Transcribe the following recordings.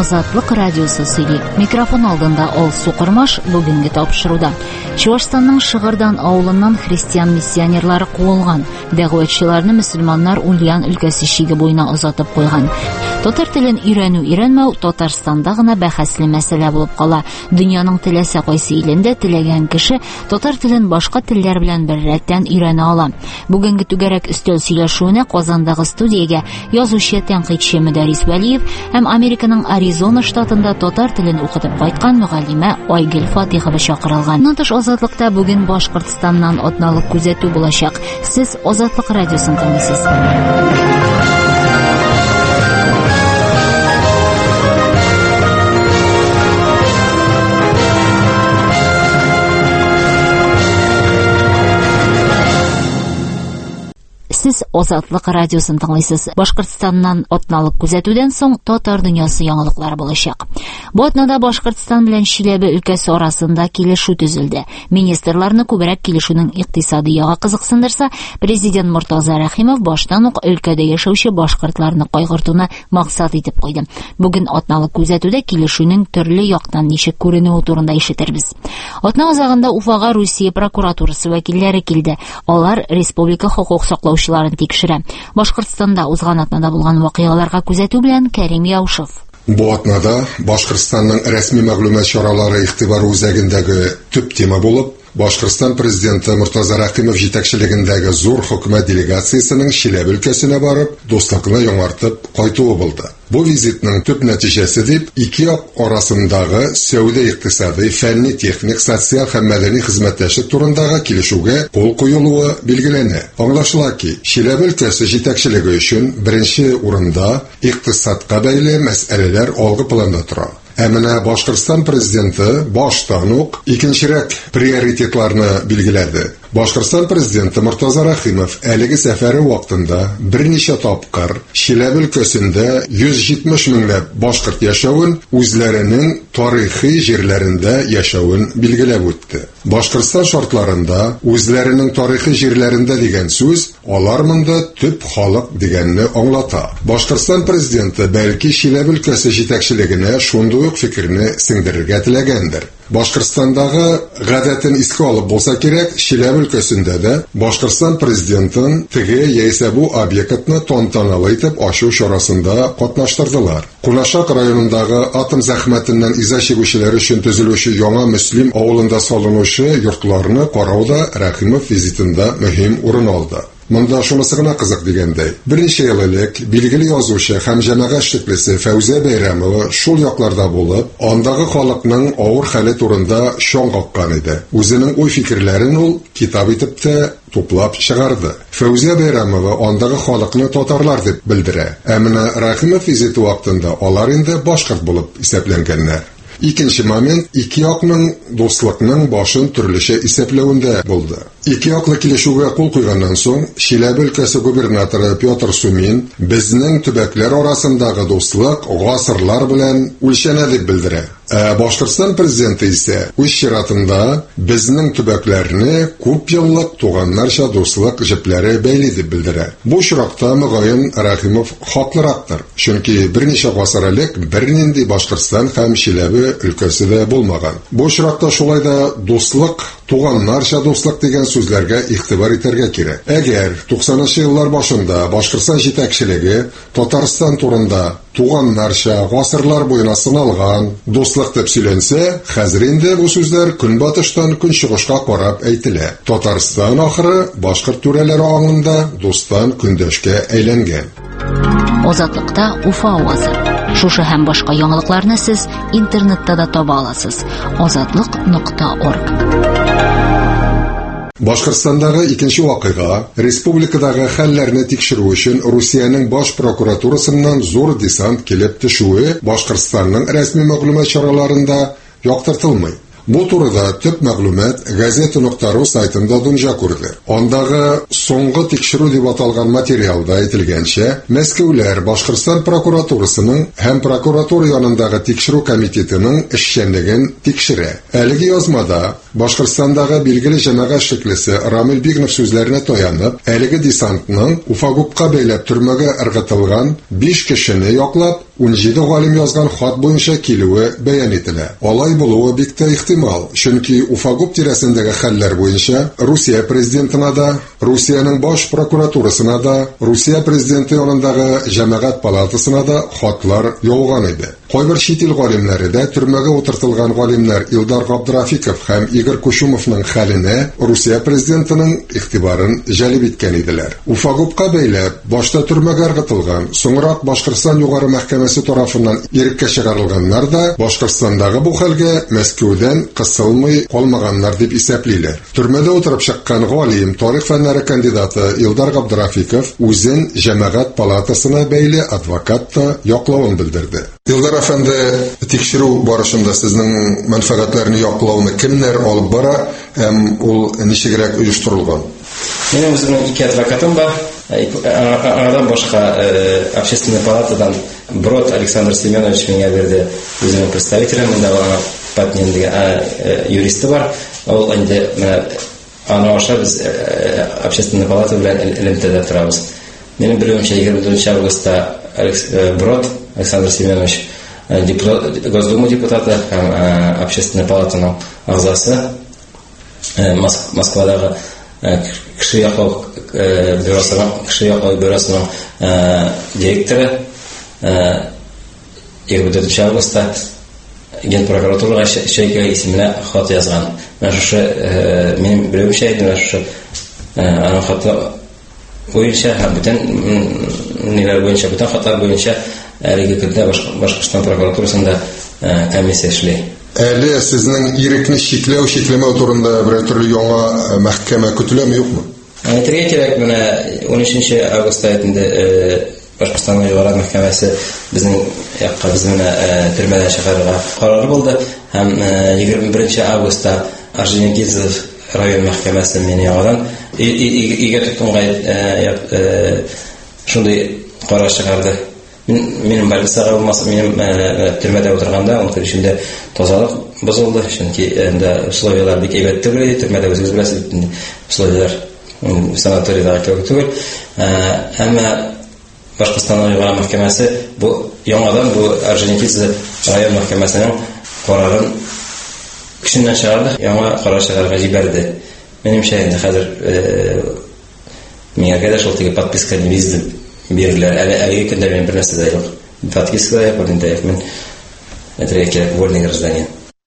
Азатлык радиосы сөйли. Микрофон алдында Алсу Кырмаш бүгенге тапшыруда. Чувашстанның Шыгырдан авылыннан христиан миссионерлары куылган. Дәгъвәтчеләрне мөселманнар Ульян өлкәсе чиге буена озатып куйган. Татар телен өйрәнү-өйрәнмәү Татарстанда гына бәхәсле мәсьәлә булып кала. Дөньяның теләсә кайсы илендә теләгән кеше татар телен башка телләр белән беррәттән өйрәнә ала. Бүгенге түгәрәк өстәл сөйләшүенә Казандагы студиягә язучы тәнкыйтьче Мөдәррис Вәлиев һәм Американың Аризона штатында татар телен укытып кайткан мөгаллимә Айгөл Фатихова чакырылган. Нотыш Азатлыкта бүген Башкортстаннан атналык күзәтү булачак. Сез Азатлык радиосын тыңлыйсыз. Сез Азатлык радиосын тыңлыйсыз. Башкортстаннан атналык күзәтүдән соң татар дөньясы яңалыклары булачак. Бу атнада Башкортстан белән Чиләбе өлкәсе арасында килешү төзелде. Министрларны күбрәк килешүнең икътисади ягы кызыксындырса, президент Муртаза Рәхимов баштан ук өлкәдә яшәүче башкортларны кайгыртуны максат итеп куйды. Бүген атналык күзәтүдә килешүнең төрле яктан ничек күренүе турында ишетербез. Атна азагында Уфага Русия прокуратурасы вәкилләре килде. Алар республика хокук саклаучыларын тикшерә. Башкортстанда узган атнада булган вакыйгаларга күзәтү белән Кәрим Яушев. Бу атнада Башкортстанның рәсми мәгълүмат чаралары игътибар үзәгендәге төп тема булып, Башкортстан президенты Муртаза Рәхимов җитәкчелегендәге зур хөкүмәт делегациясенең Чиләбе өлкәсенә барып, дуслыкны яңартып кайтуы булды. Бу визитның төп нәтиҗәсе дип, ике як арасындагы сәүдә-икътисади, фәнни-техник, социаль һәм мәдәни хезмәттәшлек турындагы килешүгә кул куелуы билгеләнә. Аңлашыла ки, Чиләбе өлкәсе җитәкчелеге өчен беренче урында икътисадка бәйле мәсьәләләр алгы планда тора. Ә менә Башкортстан президенты баштан ук икенчерәк приоритетларны билгеләде. Башкортстан президенты Муртаза Рәхимов әлеге сәфәре вакытында берничә тапкыр Чиләбе өлкәсендә 170 меңләп башкорт яшәвен, үзләренең тарихи җирләрендә яшәвен билгеләп үтте. Башкортстан шартларында үзләренең тарихи җирләрендә дигән сүз алар монда төп халык дигәнне аңлата. Башкортстан президенты бәлки Чиләбе өлкәсе җитәкчелегенә шундый ук фикерне сеңдерергә теләгәндер. Башкортстандагы гадәтен искә алып булса кирәк, Чиләбе өлкәсендә дә Башкортстан президентын теге яисә бу объектны тантаналы итеп ачу чарасында катнаштырдылар. Кунашак районындагы атом зәхмәтеннән иза чигүчеләр өчен төзелүче яңа мөслим авылында салынучы йортларны карауда Рәхимов визитында мөһим урын алды. Монда шунысы гына кызык дигәндәй. Берничә ел элек билгеле язучы һәм җәмәгать эшлеклесе Фәүзия Бәйрәмова шул якларда булып, андагы халыкның авыр хәле турында шоң каккан иде. Үзенең уй-фикерләрен ул китап итеп тә туплап чыгарды. Фәүзия Бәйрәмова андагы халыкны татарлар дип белдерә. Ә менә Рәхимов визиты вакытында алар инде башкорт булып исәпләнгәннәр. Икенче момент ике якның дуслыкның башын төрлечә исәпләвендә булды. Ике яклы килешүгә кул куйганнан соң, Чиләбе өлкәсе губернаторы Петр Сумин безнең төбәкләр арасындагы дуслык гасырлар белән үлчәнә дип белдерә. Башкортстан президенты исә үз чиратында безнең төбәкләрне күп еллык туганнарча дуслык җепләре бәйли дип белдерә. Бу чиракта мөгаен Рәхимов хаклырактыр, чөнки берничә гасыр элек бернинди Башкортстан һәм Чиләбе өлкәсендә булмаган. Бу чиракта шулай да дуслык, туганнарча дуслык дигән сүзләргә игътибар итәргә кирәк. Әгәр 90-нчы еллар башында Башкортстан җитәкчелеге Татарстан турында туганнарча гасырлар буена сыналган дуслык дип сөйләнсә, хәзер инде бу сүзләр көнбатыштан көнчыгышка карап әйтелә. Татарстан ахыры башкорт түрәләре аңында дустан көндәшкә әйләнгән. Азатлыкта Уфа авазы. Шушы һәм башка яңалыкларны сез интернетта да таба аласыз. Azatlyk.org. Башкортстандагы икенче вакыйга республикадагы хәлләрне тикшерү өчен Русиянең баш прокуратурасыннан зур десант килеп төшүе Башкортстанның рәсми мәгълүмат чараларында яктыртылмый. Бу турыда төп мәгълүмат газета.ру сайтында дөнья күрде. Андагы соңгы тикшерү дип аталган материалда әйтелгәнчә, Мәскәүләр Башкортстан прокуратурасының һәм прокуратура янындагы тикшерү комитетының эшчәнлеген тикшерә. Әлеге язмада Башкортстандагы билгеле җәмәгать эшлеклесе Рамил Бигнов сүзләренә таянып, әлеге десантның Уфагубка бәйләп төрмәгә ыргытылган 5 кешене яклап 17 галим язган хат буенча килүе бәян ителә. Алай булуы бик тә ихтимал, чөнки Уфагуб тирәсендәге хәлләр буенча Русия президентына да, Русиянең баш прокуратурасына да, Русия президенты янындагы җәмәгать палатасына да хатлар яуган иде. Кайбер чит ил галимнәре дә төрмәгә утыртылган галимнәр Илдар Габдрафиков һәм Игорь Кушумовның хәленә Русия президентының игътибарын җәлеп иткән иделәр. Уфагубка бәйләп башта төрмәгә ыргытылган, соңрак Башкортстан югары мәхкәмәсе тарафыннан иреккә чыгарылганнар да Башкортстандагы бу хәлгә Мәскәүдән кысылмый калмаганнар дип исәплиләр. Төрмәдә утырып чыккан галим, тарих фәннәре кандидаты Илдар Габдрафиков үзен җәмәгать палатасына бәйле адвокатта яклавын белдерде. Илдар әфәнде, тикшерү барышында сезнең мәнфәгатьләрне яклауны кемнәр алып бара һәм ул ничегрәк оештырылган? Минем үземнең 2 адвокатым бар. Анадан башка общественная палатадан Брод Александр Семенович миңа берде үзенең представителен, монда Патнин дигән юристы бар. Ул инде аны аша без общественная палата белән элемтәдә торабыз. Минем белүемчә 24 августта Брод Александр Семенович Госдума депутаты һәм общественная палатаның агзасы, Москвадагы кеше яклау бюросының директоры 24 августта Ген прокуратурага Шейка исеменә хат язган. Минем белүемчә, аның хаты буенча һәм бүтән ниләр буенча, бүтән хатлар буенча әлеге көндә Башкортстан прокуратурасында комиссия эшли. Әле сезнең ирекне чикләү турында бер төрле яңа мәхкәмә көтеләме, юкмы? Әйтергә кирәк, менә 13 августта инде Башкортстан югары мәхкәмәсе безнең якка безне төрмәдә чыгарырга карары булды һәм 21 августта Орджоникидзе район мәхкәмәсе мине яңадан игә тотынган шундый карар чыгарды. Минем балсага булмаса, минем төрмәдә утырганда ул көчендә тазалык бозылды, чөнки анда условиялар бик әйбәт түгел, төрмәдә үзегез беләсез, условиялар санаторийда түгел. Әмма Башкортстан югары мәхкәмәсе бу яңадан бу Орджоникидзе район мәхкәмәсенең карарын көченнән чыгарды, яңа карар чыгарга җибәрде. Минемчә инде хәзер миңа генә шул теге подписка визит бирделәр. Әлеге көндә мин бер нәрсә дә юк. Подписка да юк, инде мин әйтергә вольный гражданин.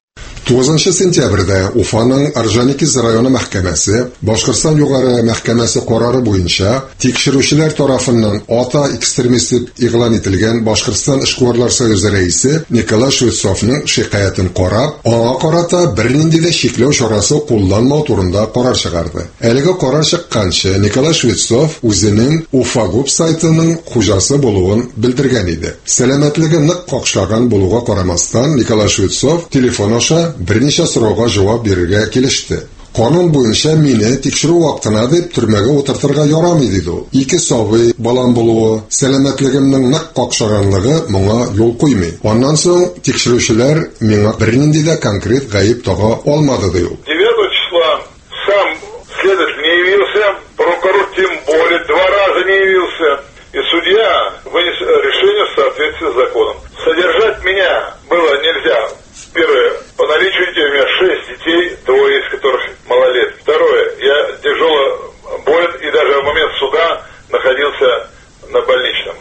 9 сентябрьдә Уфаның Орджоникидзе районы мәхкәмәсе Башкортстан югары мәхкәмәсе карары буенча тикшерүчеләр тарафыннан ата экстремист дип игълан ителгән Башкортстан эшкуарлар союзы рәисе Николай Швецовның шикаятен карап, аңа карата бернинди дә чикләү чарасы кулланмау турында карар чыгарды. Әлеге карар чыкканчы Николай Швецов үзенең Уфагуб сайтының хуҗасы булуын белдергән иде. Сәламәтлеге нык какшлаган булуга карамастан, Николай Швецов телефон аша берничә сорауга җавап бирергә килеште. Канун буенча мине тикшерү вакытына дип төрмәгә утыртырга ярамый диде ул. 2 сабый балам булуы, сәламәтлегемнең нык какшаганлыгы моңа юл куймый. Аннан соң тикшерүчеләр миңа бернинди дә конкрет гаип тага алмады ди ул. 9 числа сам следователь не явился, прокурор тем более 2 раза не явился, и судья вынес решение в соответствии с законом. Содержать меня было нельзя. Первое, по наличию у меня 6 детей, 2 из которых малолетки. Второе, я тяжело болен и даже в момент суда находился на больничном.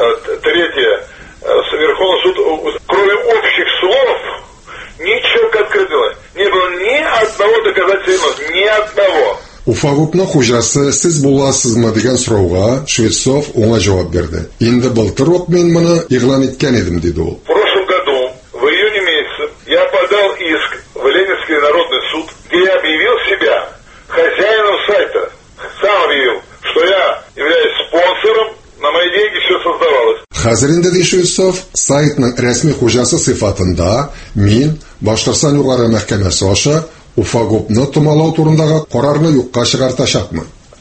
Третье, Верховный суд, кроме общих слов, ничего конкретного. Не было ни одного доказательства, ни одного. Уфагубның хуҗасы сез буласызмы дигән сорауга Швецов аңа җавап бирде. Инде былтыр ук мин моны игълан иткән идем диде ул. В прошлом году, в июне месяце, я подал иск в Ленинский народный суд, где я объявил себя хозяином сайта. Сам объявил, что я являюсь спонсором, на мои деньги все создавалось. Хәзер инде ди Швецов сайтның рәсми хуҗасы сыйфатында мин Башкортстан югары мәхкәмәсе аша Уфагубны томалау турындагы карарны юкка чыгартачакмы?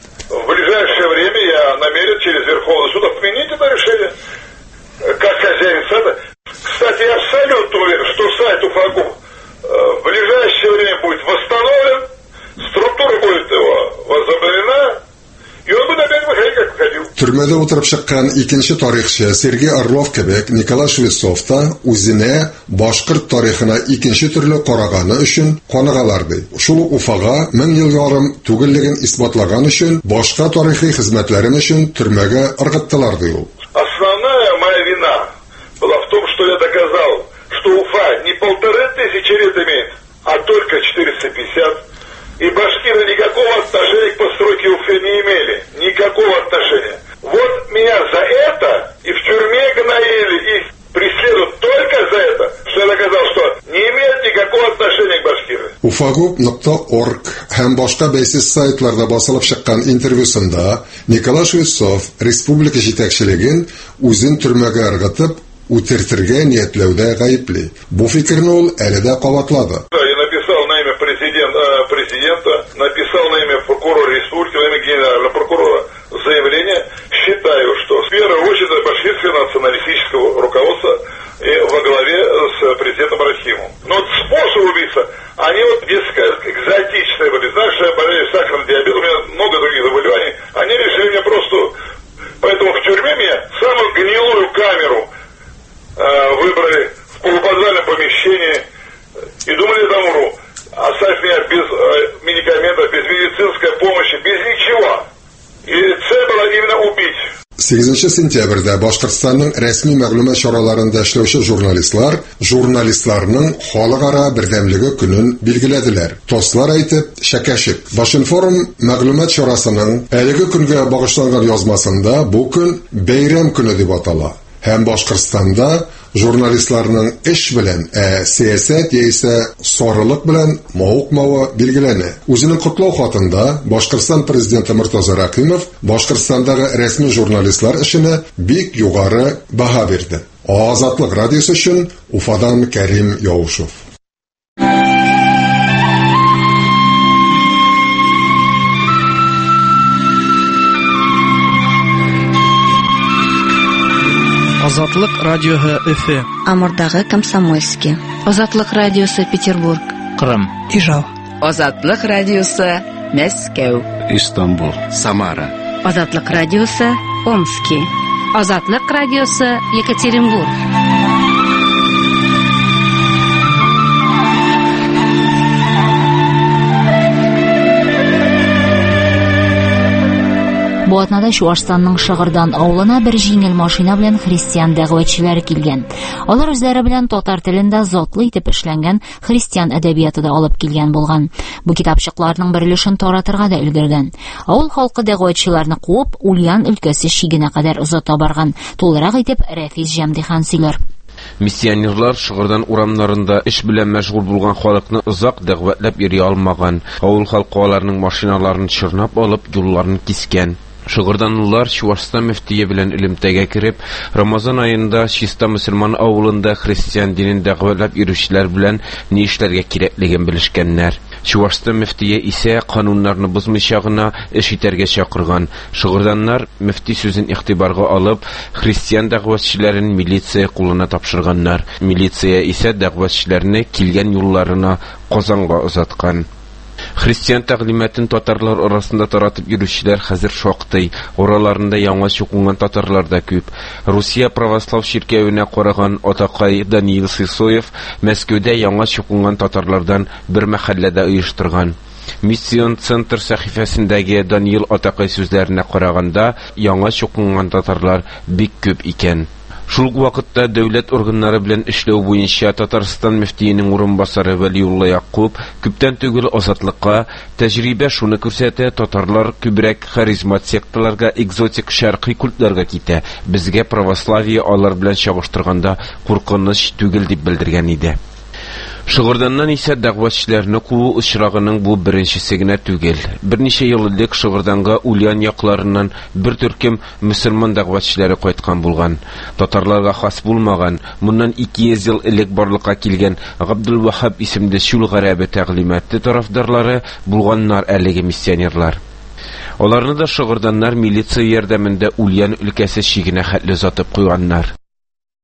В ближайшее время я намерен через Верховный суд отменить это решение. Как хозяин сайта. Кстати, я абсолютно уверен, что сайт Уфагуб в ближайшее время будет восстановлен, структура будет его возобновлена, и он будет опять выходить, как выходил. Türmede oturup çıkkan ikinci tarihçi Sergey Orlov kebek Nikolay Shvetsov da o'zini boshqirt tarixini ikinci türlü qaragani uchun qoniqalardi. Shul ufaga 1000 yil yarım tugilligin isbotlagan uchun boshqa tarixiy xizmatlarim uchun turmaga irg'itdilardi. Основная моя вина была в том, что я доказал, что Уфа не 1500 лет имеет, а только 450. И башкиры никакого отношения к постройке Уфы не имели. Никакого отношения. Вот меня за это и в тюрьме гноили, и преследуют только за это, что я доказал, что не имеет никакого отношения к башкиры. Ufagub.org hem boshqa beysiz saytlarda bosilib chiqqan intervyusunda Nikolay Shvetsov Respublika yetakchiligin o'zin turmaga irg'itib, o'tirtirga niyatlashda g'ayibli. Bu fikrni u alida qavatladi. Президента, написал на имя прокурора республики, на имя генерального прокурора заявление. Считаю, что в первую очередь башкирское националистического руководства во главе с президентом Рахимом. Но способ убийства, они вот несколько экзотичные были. Знаешь, что я болею сахарным диабетом, у меня много других заболеваний. Они решили меня просто... Поэтому в тюрьме меня самую гнилую камеру выбрали в полуподвальном помещении и думали, я там умру. Оставь меня без медикаментов, без медицинской помощи, без ничего. И цель была именно убить. 8 sentyabrda Boshqirdistonning rasmiy ma'lumot choralarini ishlovchi jurnalistlarning xalqaro birdamligi kunini belgiladilar. To'slar aytib, shakashik. Boshforum ma'lumot chorasining ayolga kunga bag'ishlangan yozmasida bu kun bayram kuni deb ataladi. Hem Boshqirdistonda jurnalistlarning ish bilan siyosat esa soriliq bilan mavqmava belgilani. O'zining qutlov xatida Boshqirdiston prezidenti Murtaza Raqimov Boshqirdistondagi rasmiy jurnalistlar ishini bek yuqori baho berdi. Ozodlik radiosi uchun Ufadan Karim Yovushev. Азатлык радиоһы Өфе. Амурдагы Комсомольский. Азатлык радиосы Петербург. Кырым. Ижау. Азатлык радиосы Мәскәү. Истанбул. Самара. Азатлык радиосы Омский. Азатлык радиосы Екатеринбург. Бу атнада Чуашстанның Шыгырдан авылына бер җиңел машина белән христиан дәгъвәтчеләре килгән. Алар үзләре белән татар телендә затлы итеп эшләнгән христиан әдәбияты да алып килгән булган. Бу китапчыкларның бер өлешен таратырга да өлгергән. Авыл халкы дәгъвәтчеләрне куып, Ульян өлкәсе чигенә кадәр озата барган. Тулырак итеп Рәфис Җәмдихан сөйләр. Миссионерлар Шыгырдан урамнарында эш белән мәшгуль булган халыкны озак дәгъвәтләп йөри алмаган. Авыл халкы аларның машиналарын чорнап алып, юлларын кискән. Шыгырданлылар Чувашстан мөфтие белән элемтәгә кереп, Рамазан аенда чиста мөселман авылында христиан динен дәгъвәтләп йөрүчеләр белән ни эшләргә кирәклеген белешкәннәр. Чувашстан мөфтие исә кануннарны бозмыйча гына эш итәргә чакырган. Шыгырданнар мөфти сүзен игътибарга алып, христиан дәгъвәтчеләрен милиция кулына тапшырганнар. Милиция исә дәгъвәтчеләрне килгән юлларына Казанга озаткан. Христиан тәгълиматын татарлар арасында таратып йөрүчеләр хәзер шактый. Ораларында яңа чукынган татарлар да күп. Русия православ ширкәвенә караган Атакай Даниил Сысоев Мәскәүдә яңа чукынган татарлардан бер мәхәлләдә оештырган. Миссион центр сәхифәсендәге Даниил Атакай сүзләренә караганда, яңа чукынган татарлар бик күп икән. Шул вакытта дәүләт органнары белән эшләү буенча Татарстан мөфтиенең урынбасары Вәлиулла Якуб күптән түгел азатлыкка тәҗрибә шуны күрсәтә, татарлар күбрәк харизмат секталарга, экзотик шәрқи культларга китә. Безгә православие алар белән чагыштырганда куркыныч түгел дип белдергән иде. Шыгырданнан исә дәгъвәтчеләрне куу очрагының бу беренчесе генә түгел. Берничә ел элек Шыгырданга Ульян якларыннан бер төркем мөселман дәгъвәтчеләре кайткан булган. Татарларга хас булмаган, моннан 200 ел элек барлыкка килгән Габдулвахаб исемле шул гарәбе тәгълиматы тарафдарлары булганнар әлеге миссионерлар. Аларны да Шыгырданнар милиция ярдәмендә Ульян өлкәсе чигенә хәтле озатып куйганнар.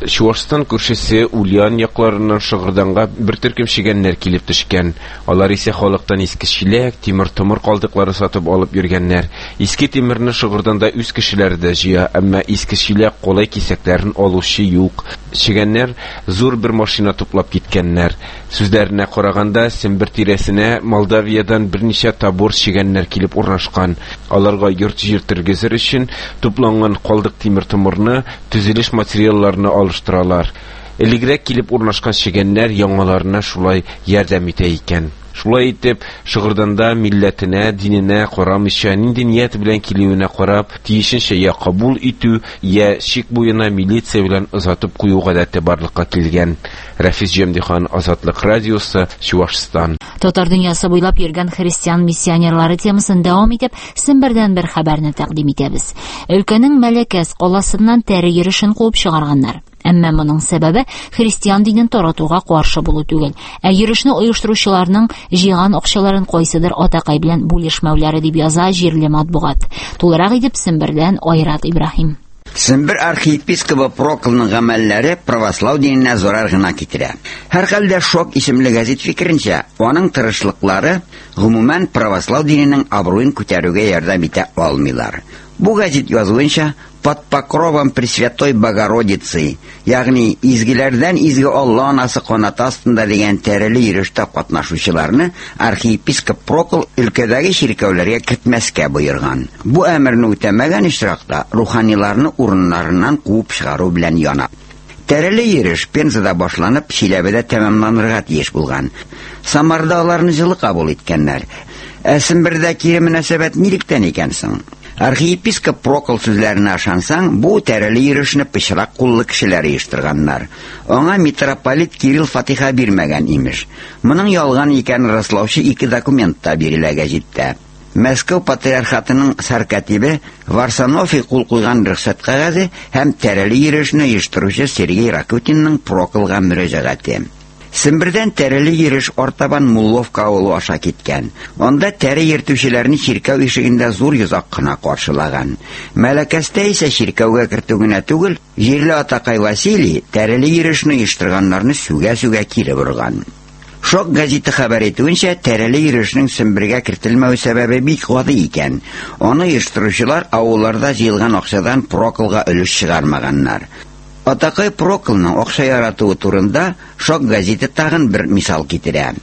Чувашстан күршесе Ульян якларыннан Шыгырданга бер төркем шигәннәр килеп төшкән. Алар исә халыктан иске чиләк, тимер калдыклары сатып алып йөргәннәр. Иске тимерне Шыгырданда үз кешеләре дә җыя, әмма иске чиләк колай кисәкләрен алучы юк. Шигәннәр зур бер машина туплап киткәннәр. Сүзләренә караганда, Сембер тирәсенә Молдавиядан берничә табор шигәннәр килеп урнашкан. Аларга йорт-җир тергезер өчен тупланган калдык тимер-томырны, төзелеш материалларны алыштыралар. Элегрәк килеп урнашкан шигәннәр яңаларына шулай ярдәм итә икән. Шулай итеп, Шыгырданда милләтенә, диненә карамыйча, нинди ният белән килүенә карап, тиешенчә я кабул итү, я шик буена милиция белән озатып кую гадәте барлыкка килгән. Рафис Җәмдихан, Азатлык радиосы, Чувашстан. Татар дөньясы буйлап йөргән христиан миссионерлары темасын дәвам итеп, Сембердән бер хәбәрне тәкъдим итәбез. Өлкәнең Мәләкәс каласыннан тәре йөришен куып чыгарганнар. Әмма моның сәбәбе христиан динен таратуга каршы булу түгел, ә йөришне оештыручыларның җыйган акчаларын кайсыдыр атакай белән бүлешмәүләре дип яза җирле матбугат. Тулырак итеп Сембердән Айрат Ибраһим. Сембер архиепископы Проколның гамәлләре православ диненә зарар гына китерә. Һәрхәлдә Шок исемле газет фикеренчә, аның тырышлыклары гомумән православ диненең абруен күтәрүгә ярдәм итә алмыйлар. Бу газет язуынча, под покровом Пресвятой Богородицы, ягъни изгеләрдән изге Алла анасы канаты астында дигән тәреле йөрештә катнашучыларны архиепископ Прокол өлкәдәге ширкәүләргә кертмәскә боерган. Бу әмерне үтәмәгән очракта руханиларны урыннарыннан куып чыгару белән яна. Тәреле йөреш Пензада башланып, Чиләбедә тәмамланырга тиеш булган. Самарда аларны җылы кабул иткәннәр. Сембердә кире мөнәсәбәт нилектән икән соң? Архиепископ Прокол сүзләренә ышансаң, бу тәреле йөрешне пычрак куллы кешеләр оештырганнар. Аңа митрополит Кирилл фатиха бирмәгән имеш. Моның ялган икәнен раслаучы 2 документ та бирелә гәҗиттә. Мәскәү патриархатының саркатибе Варсонофий кул куйган рөхсәт кәгазе һәм тәреле йөрешне оештыручы Сергей Ракутинның Проколга мөрәҗәгате. Сембердән тәреле йөреш артабан Мулловка авылы аша киткән. Анда тәре йөртүчеләрне чиркәү ишегендә зур йозак кына каршылаган. Мәләкәстә исә чиркәүгә кертү генә түгел, җирле атакай Василий тәреле йөрешне оештырганнарны сүгә-сүгә кире борган. Шок газеты хәбәр итүенчә, тәреле йөрешнең Сембергә кертелмәү сәбәбе бик гади икән. Аны оештыручылар авылларда җыелган акчадан Проколга өлеш чыгармаганнар. Атакай Проколның акча яратуы турында Шок газеты тагын бер мисал китерә.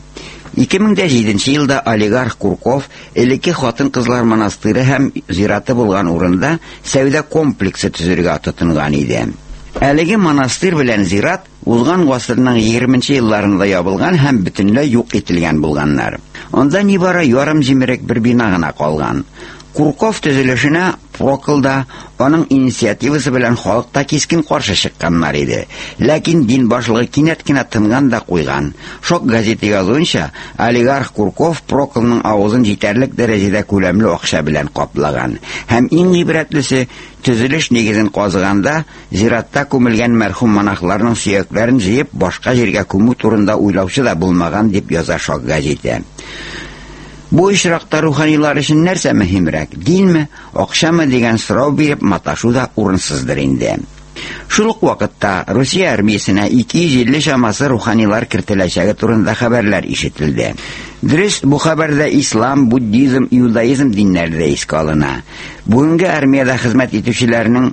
2007 елда олигарх Курков элекке хатын-кызлар монастыры һәм зираты булган урында сәүдә комплексы төзергә тотынган иде. Әлеге монастыр белән зират узган гасырның 20нче елларында ябылган һәм бөтенләй юк ителгән булганнар. Анда нибары ярым җимерек бер бина гына калган. Курков төзелешенә Проколда аның инициативасы белән халыкта кискен каршы чыкканнар иде. Ләкин дин башлыгы кинәт кенә тынган да куйган. Шок газеты язуынча, олигарх Курков Проколның авызын җитәрлек дәрәҗәдә күләмле акча белән каплаган. Һәм иң гыйбрәтлесе, төзелеш нигезен казыганда зиратта күмелгән мәрхүм монахларның сөякләрен җыеп башка җиргә күмү турында уйлаучы да булмаган дип яза Шок газеты. Бу очракта руханилар өчен нәрсә мөһимрәк, динме, акчамы дигән сорау биреп маташу да урынсыздыр инде. Шул ук вакытта Русия армиясенә 250 чамасы руханилар кертеләчәге турында хәбәрләр ишетелде. Дөрес, бу хәбәрдә ислам, буддизм, иудаизм диннәре дә искә алына. Бүгенге армиядә хезмәт итүчеләрнең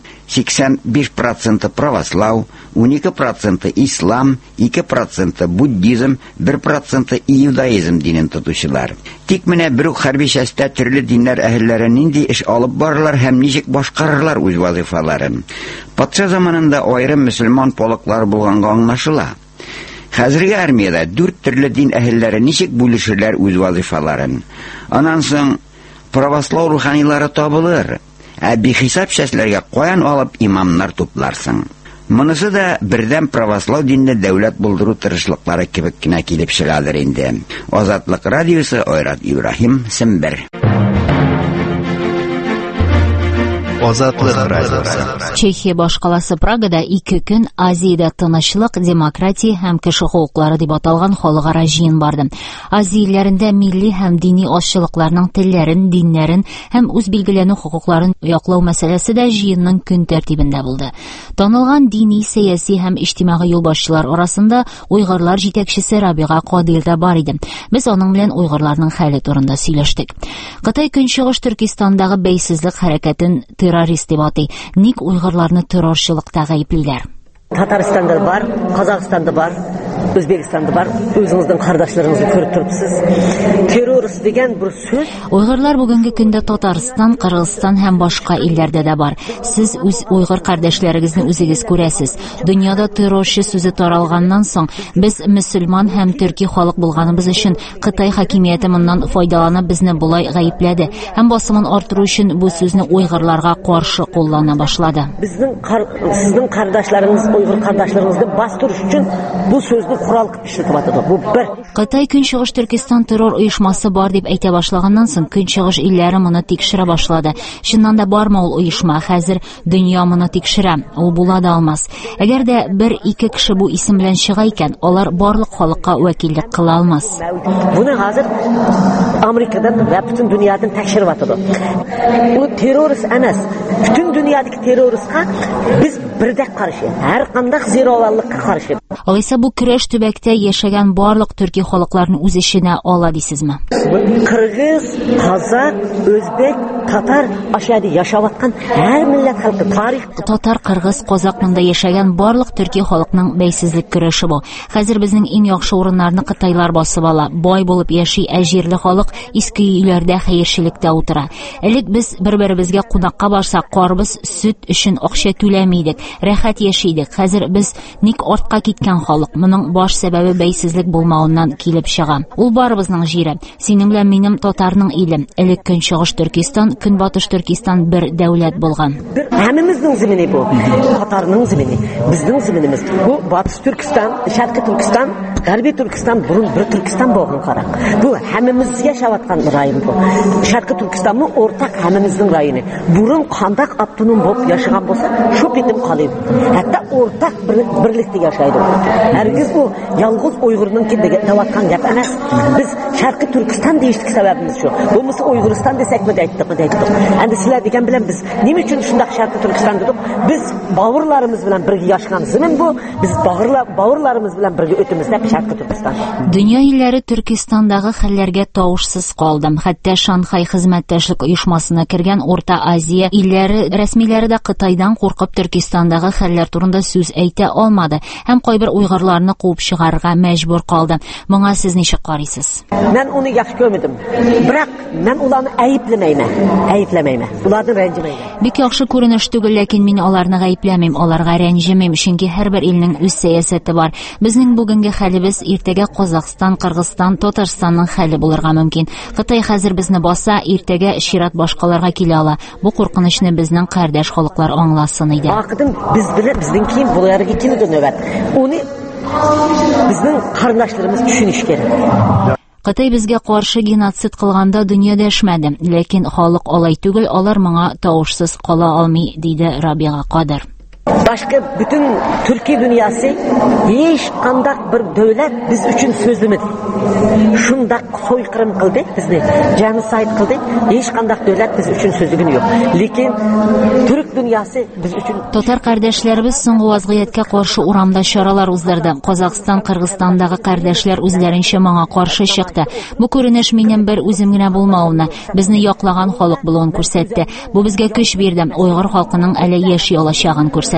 85% православ, 12% ислам, 2% буддизм, 1% иудаизм динен тотучылар. Тик менә бер үк хәрби частьтә төрле диннәр әһелләре нинди эш алып баралар һәм ничек башкарырлар үз вазифаларын. Патша заманында аерым мөселман полклар булганга аңлашыла. Хәзерге армиядә 4 төрле дин әһелләре ничек бүлешерләр үз вазифаларын. Аннан соң православ руханилары табылыр. Бихисап шәхесләргә каян алып имамнар тупларсың? Монысы да бердәм православ динне дәүләт булдыру тырышлыклары кебек кенә килеп чыгадыр инде. Азатлык радиосы, Айрат Ибраһим, Сембер. Азатлык радиосы. Чехия башкаласы Прагада 2 көн Азиядә тынычлык, демократия һәм кеше хукуклары дип аталган халыкара җыен барды. Азия илләрендә милли һәм дини ашчылыкларның телләрен, диннәрен һәм үз билгеләнү хукукларын яклау мәсьәләсе дә җыенның көн тәртибендә булды. Танылган дини, сәяси һәм иҗтимагый юлбашчылар арасында уйгырлар җитәкчесе Рабига Кадир да бар иде. Без аның белән уйгырларның хәле турында сөйләштек. Кытай Көнчыгыш Төркистандагы бәйсезлек хәрәкәтен террорист дип атый. Ник уйгырларны террорчылыкта гаеплиләр? Татарстанда бар, Казакстанда бар, Өзбекстанда бар. Үзеңезнең кардәшләрегезне күреп торыпсыз. Террорист дигән бер сүз. Уйгырлар бүгенге көндә Татарстан, Кыргызстан һәм башка илләрдә дә бар. Сез үз уйгыр кардәшләрегезне үзегез күрәсез. Дөньяда террорчы сүзе таралганнан соң, без мөселман һәм төрки халык булганыбыз өчен Кытай хакимияте моннан файдаланып безне булай гаепләде һәм басымын арттыру өчен бу сүзне уйгырларга каршы куллана башлады. Сезнең кардәшләрегез, уйгыр кардәшләрегезне бастырыш өчен бу сүзне курал кылып эшләтеп атады. Бу бер. Кытай Көнчыгыш Төркистан террор оешмасы бар дип әйтә башлаганнан соң, Көнчыгыш илләре моны тикшерә башлады. Чыннан да бармы ул оешма? Хәзер дөнья моны тикшерә. Ул була да алмас. Әгәр дә 1-2 кеше бу исем белән чыга икән, алар барлык халыкка вәкиллек кыла алмас. Буны хәзер Америкадан ва бүтән дөньядан тәкъширеп атады. Бу террорист эмас. Бүтән дөньядагы террористка без бердәк каршы. Һәр кандай зираваллыкка каршы. Алайса бу көрәш төбәктә яшәгән барлык төрки халыкларны үз эшенә ала дисезме? Кыргыз, Казак, Өзбек, Татар ашады яшап аткан һәр милләт халкы тарих. Татар, Кыргыз, Казак монда яшәгән барлык төрки халыкның бәйсезлек көрәше бу. Хәзер безнең иң яхшы урыннарны Кытайлар басып ала. Бай булып яши, җирле халык иске өйләрдә хәерчелектә утыра. Элек без бер-беребезгә кунакка барсак, карбыз, сөт өчен акча түләми идек, рәхәт яши идек. Хәзер без ник артка киткән халык? Моның баш сәбәбе бәйсезлек булмауыннан килеп чыга. Ул барыбызның җире. Синең белән минем татарның илем. Элек Көнчыгыш Төркистан, Көнбатыш Төркистан бер дәүләт булган. Һәммәмезнең зимине бу. Татарның зимине, безнең зиминimiz. Бу Батыс Түркистан, Шәрқи Түркистан, Гарби Түркистан, бурын бер Түркистан булган карак. Бу һәммәмез яшәп аткан район бу. Шәрқи Түркистанның ортак һәммәмезнең районы. Бурын кандак автоном булып яшаган булса, шу битем калый. Хәтта ортак берлектә яшайды. Һәргиз бу ялгыз уйгырның кидәге таваткан гап эмас. Без Шәрқи Түркистан диештек сәбәбimiz шу. Бу мысы Уйгырстан дисәк ме әйттек. Әнде сезләр дигән белән без нимә өчен шундый Шәрқи Түркистан дидек? Без бавырларыбыз белән бергә яшаган зимин бу. Без бавырларыбыз белән бергә өтебез дип Шәрқи Түркистан. Дөнья илләре Төркистандагы хәлләргә тавышсыз калды. Хәтта Шанхай хезмәттәшлек оешмасына кергән Орта Азия илләре рәсмиләре дә Кытайдан куркып Төркистандагы хәлләр турында сүз әйтә алмады һәм кайбер уйгырларны куып чыгарга мәҗбүр калды. Моңа сез ничек карыйсыз? Мен уны яхшы күрмәдем. Бирок мен уларны әйепләмәймен. Уларны рәнҗемәймен. Бик яхшы күренеш түгел, ләкин мин аларны гаепләмим, аларга рәнҗемим, чөнки һәрбер илнең үз сәясәте бар. Безнең бүгенге хәлебез иртәгә Казакстан, Кыргызстан, Татарстанның хәле булырга мөмкин. Кытай хәзер безне баса, иртәгә чират башкаларга килә ала. Бу куркынычны безнең кардәш халыклар аңласын иде. Вакытын безнең ким буларга килде нәүбәт. Уны безнең карындашларыбыз төшүнүш керек. Кытай безгә каршы геноцид кылганда дөнья дәшмәде, ләкин халык алай түгел, алар моңа тавышсыз кала алмый, диде Рабига Кадир. Башка бүтән Төркия дөньясы һеч кандай бер дәүләт без өчен сөзлемәде. Шунда сойкырым кылды, безне genocide кылды. Һеч кандай дәүләт без өчен сөзлеген юк. Ләкин Түрк дөньясы без өчен Татар кардәшләребез соңгы вазгыятькә каршы урамда чаралар уздырды. Казакстан, Кыргызстандагы кардәшләр үзләренчә моңа каршы чыкты. Бу күренеш минем бер үзем генә булмавына, безне яклаган халык булуын күрсәтте. Бу безгә көч бирде. Уйгыр халкының әле яши алачагын күрсәтте.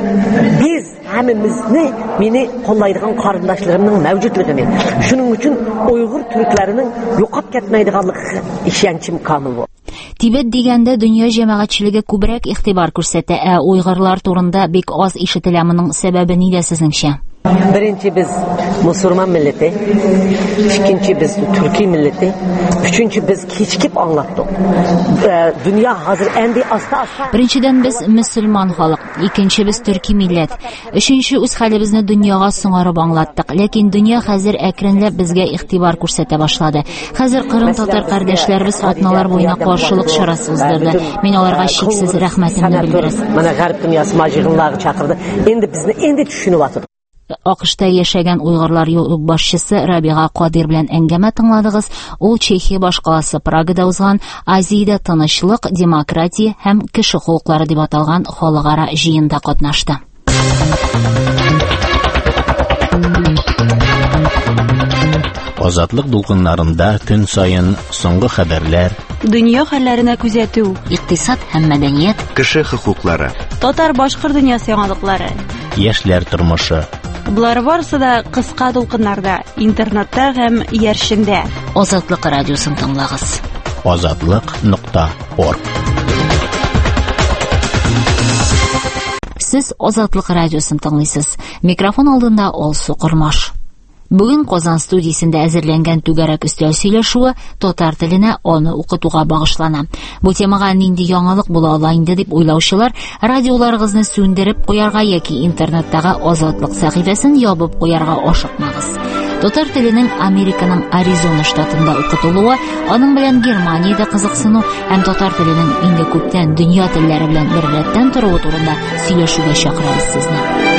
Biz həmmimizni meni qo'llaydigan qarindoshlarımның mavjudligini, shuning uchun Uyg'ur turklarining yo'qolib ketmaydiganligi ishonchim komil bu. Тибет дигәндә дөнья җәмәгатьчелеге күбрәк игътибар күрсәтә, уйгырлар турында бик аз ишетелә. Моның сәбәбе нидә сезнеңчә? Birinci biz Müslüman milleti, ikinci biz Türkiye milleti, üçüncü biz keçkip anlattık. Dünya hazır endi asta. Birinchidan biz musulmon xalq, ikkinchi biz turkiy millat, uchinchi o'z halimizni dunyoga sing'arib anglatdik. Lekin dunyo hozir akrinlab bizga e'tibor ko'rsata boshladi. Hozir Qrim tatar qardoshlarimiz otnalar bo'yina qarshilik chorasi uzdirdi. Men ularga cheksiz rahmatimni bildiraman. Mana g'arb dunyosi majig'inlarni chaqirdi. Endi bizni tushunyapti. AQShda yashagan Uyg'urlar yo'l boshchisi Rabiga Qodir bilan angama tingladingiz. U Chexiya boshqalasi Pragada o'zgan Aziyada tinchlik, demokratiya ham kishi huquqlari deb atalgan xalqaro jiyinda qatnashdi. Ozodlik to'lqinlarida kun sayin so'nggi xabarlar, dunyo hallarini kuzatuv, iqtisod ham madaniyat, kishi huquqlari, Tatar boshqa dunyo yangilikları, yoshlar turmushi. Bular varsida qisqa to'lqinlarda, internetda ham yerishinda. Ozodlik radiosini tinglaysiz. ozodlik.org. Siz Ozodlik radiosini tinglaysiz. Mikrofon oldinda Olsu Qurmash. Bugun Qozon studiyasida әзерленгән түгәрәк өстәл сөйләшүе татар теленә аны укытуга багышлана. Бу темага нинди яңалык була ала инде дип уйлаучылар радиоларыгызны сүндереп куярга яки интернеттагы Озодлык сәхифәсен ябып куярга ашыкмагыз. Татар теленең Американың Аризона штатында укытылуы, аның белән Германиядә кызыксыну һәм татар теленең инде күптән дөнья телләре белән берлектән торуы турында сөйләшүгә чакырабыз сезне.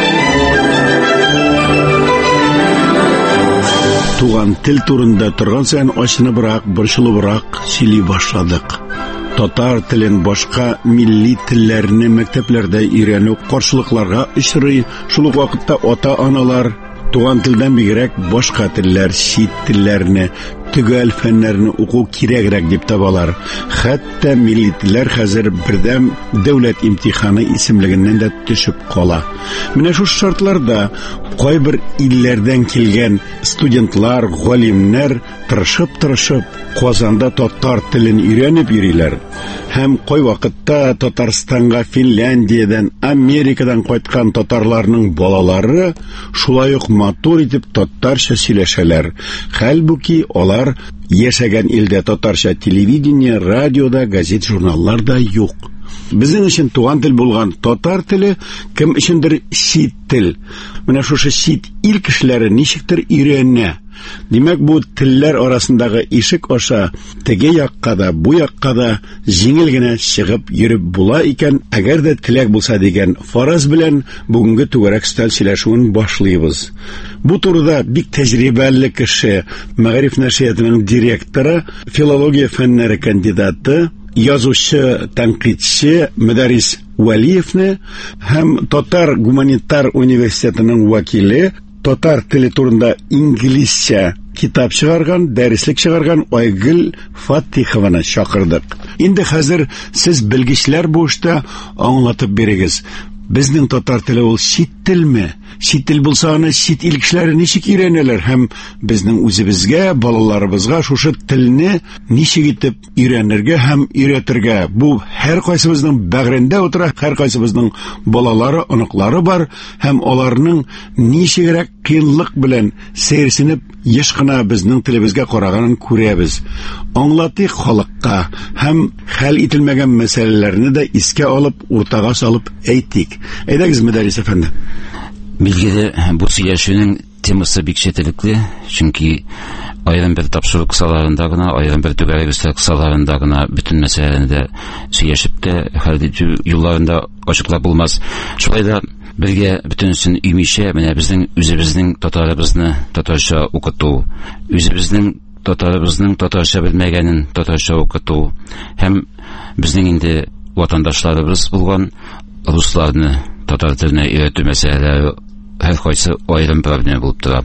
Туган тел турында торган сән ачыныбрак, борчылыбрак сөйли башладык. Татар телен башка милли телләрне мәктәпләрдә өйрәнү каршылыкларга очрый. Шул ук вакытта ата-аналар туган телдән бигрәк башка телләр, чит телләрне, төгәл фәннәрне уку кирәгрәк дип табалар. Хәтта милли телләр хәзер бердәм дәүләт имтиханы исемлегеннән дә төшеп кала. Менә шу шартларда кайбер илләрдән килгән студентлар, галимнәр тырышып Казанда татар телен өйрәнеп йөриләр. Һәм кай вакытта Татарстанга, Финляндиядән, Америкадан кайткан татарларның балалары шулай ук матур итеп татарча сөйләшәләр. Хәлбуки алар яшәгән илдә татарча телевидение, радиода, газет, журналларда юк. Безнең өчен туган тел булган татар теле кем өчендер чит тел. Менә шушы чит ил кешеләре ничектер өйрәнә. Димәк, бу телләр арасындагы ишек аша теге якка да, бу якка да җиңел генә чыгып йөреп була икән, әгәр дә теләк булса дигән фараз белән бүгенге түгәрәк стәл сөйләшүен башлыйбыз. Бу турыда бик тәҗрибәле кеше, Мәгариф нәшриятының директоры, филология фәннәре кандидаты, язучы, тәнкыйтьче Мөдәррис Вәлиевне һәм Татар гуманитар университетының вәкиле, татар теле турында инглизчә китап чыгарган, дәреслек чыгарган Айгөл Фатихованы чакырдык. Инде хәзер сез белгечләр бу эштә аңлатып бирегез. Безнең татар теле ул чит телме? Чит тел булса, аны чит ил кешеләре ничек өйрәнәләр һәм безнең үзебезгә, балаларыбызга шушы телне ничек итеп өйрәнергә һәм өйрәтергә? Бу һәр кайсыбызның бәгырендә утыра, һәр кайсыбызның балалары, оныклары бар һәм аларның ничегрәк кыенлык белән сәерсенеп еш кына безнең телебезгә караганын күрәбез. Аңлатыйк халыкка һәм хәл ителмәгән мәсьәләләрне дә искә алып, уртага салып әйтик. Әйдәгез, Мөдәррис әфәнде. Билгеле, бу сөйләшүнең темасы бик четерекле, чөнки аерым бер тапшырык кысаларында гына, аерым бер түгәрәк өстәл кысаларында гына бөтен мәсьәләне дә сөйләшеп тә хәл итү юлларында ачыклап булмас. Шулай да бергә бөтенсен өймичә, менә безнең үзебезнең татарыбызны татарча укыту, үзебезнең татарыбызның татарча белмәгәнен татарча укыту һәм безнең инде ватандашларыбыз булган русларны татар теленә өйрәтү мәсьәләләре һәр кайсы аерым проблема булып тора.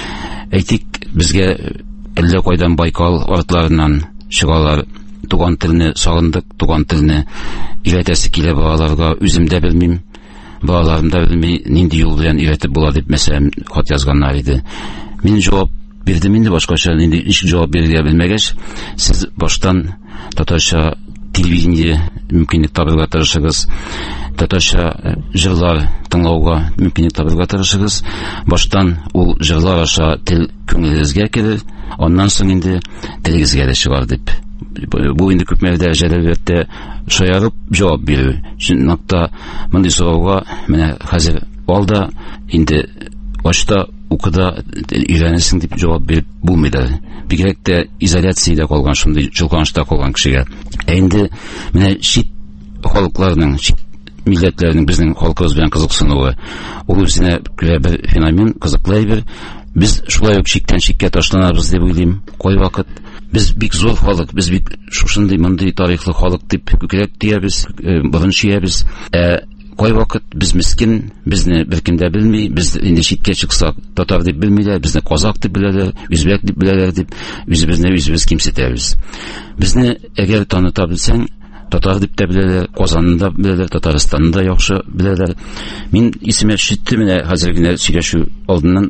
Әйтик, безгә әллә кайдан Байкал артларыннан чыгалар, туган телне сагындык, туган телне өйрәтәсе килә балаларга, үзем дә белмим, балаларым да белми, нинди юл белән өйрәтеп була дип мәсәлән хат язганнар иде. Мин җавап бирдем инде, башкача нинди җавап бирергә белмәгәч, сез баштан татарча телевидение мөмкинлек табырга тырышыгыз. татарча җырлар тыңлауга мөмкинлек табарга тырышыгыз. Баштан ул җырлар аша тел күңелегезгә керер, аннан соң инде телегезгә дә чыгар дип. Бу инде күпме дәрәҗәләрдә шаярып җавап бирү. Чынлыкта мондый сорауга менә хәзер алда инде башта укыда өйрәнәсең дип җавап биреп булмыйды. Бигрәк тә изоляциядә калган, шундый җылганышта калган кешегә. Инде менә чит халыкларның, чит милләтләрнең безнең халкыбыз белән кызыксынуы, ул үзенә күрә бер феномен, кызыклы бер. Біз шулай ук чиктән чиккә ташланабыз дип уйлыйм. Кай вакыт без бик зур халык, без бик шушындый мондый тарихлы халык дип күкрәк тиябез, борын чиябез. Кай вакыт без мискин, безне беркем дә белми, без инде читкә чыксак, татар дип белмиләр, безне казак дип беләләр, үзбәк дип беләләр дип, үзебезне үзебез кимсетәбез. Безне әгәр таныта белсәң, татар дип тә беләләр, Казанны беләләр, Татарстанны да яхшы беләләр. Мин исемә төште менә хәзер генә сөйләшү алдыннан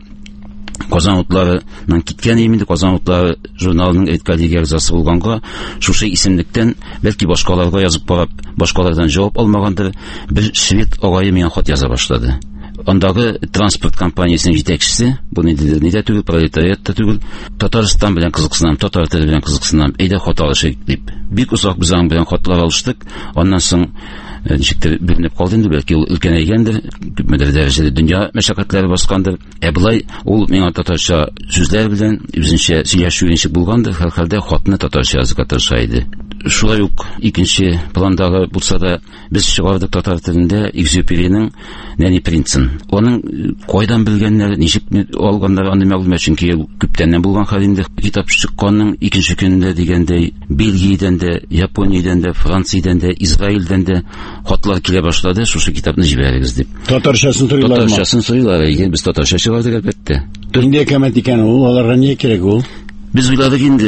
Казан утларынан киткән инде, Казан утлары журналының әйткәлеге әгъзасы булганга, шушы исемлектән бәлки башкаларга язып барып, башкалардан җавап алмагандыр, бер швед агае миңа хат яза башлады. Андагы транспорт компаниясының җитәкчесе, бу нидә түгел, пролетариат та түгел, Татарстан белән кызыксынам, татар теле белән кызыксынам, әйдә хат алышыйк дип. Бик озак без аның белән хатлар алыштык. Аннан соң ничектер беленеп калды инде, бәлки ул өлкәнәйгәндер, күпмедер дәрәҗәдә дөнья мәшәкатьләре баскандыр. Булай ул миңа татарча сүзләр белән үзенчә сөйләшү ничек булгандыр, һәрхәлдә хатны татарча язырга тырыша иде. Шулай ук икенче пландагы булса да без чыгардык татар телендә Экзюпериның Нәни принцын. Оның кайдан белгәннәр, ничек алганнар, аны мәгълүмат, чөнки күптәннән булган хәл инде. Китап чыкканның икенче көнендә дигәндәй Бельгиядән дә, Япониядән дә, Франциядән дә, Израильдән дә хатлар килә башлады, шушы китапны җибәрегез дип. Татарчасын сорыйлар. Татарчасын сорыйлар, без татарча чыгардык әлбәттә. Инде кәмәт икән ул, аларга ни кирәк ул? Biz уйладык инде,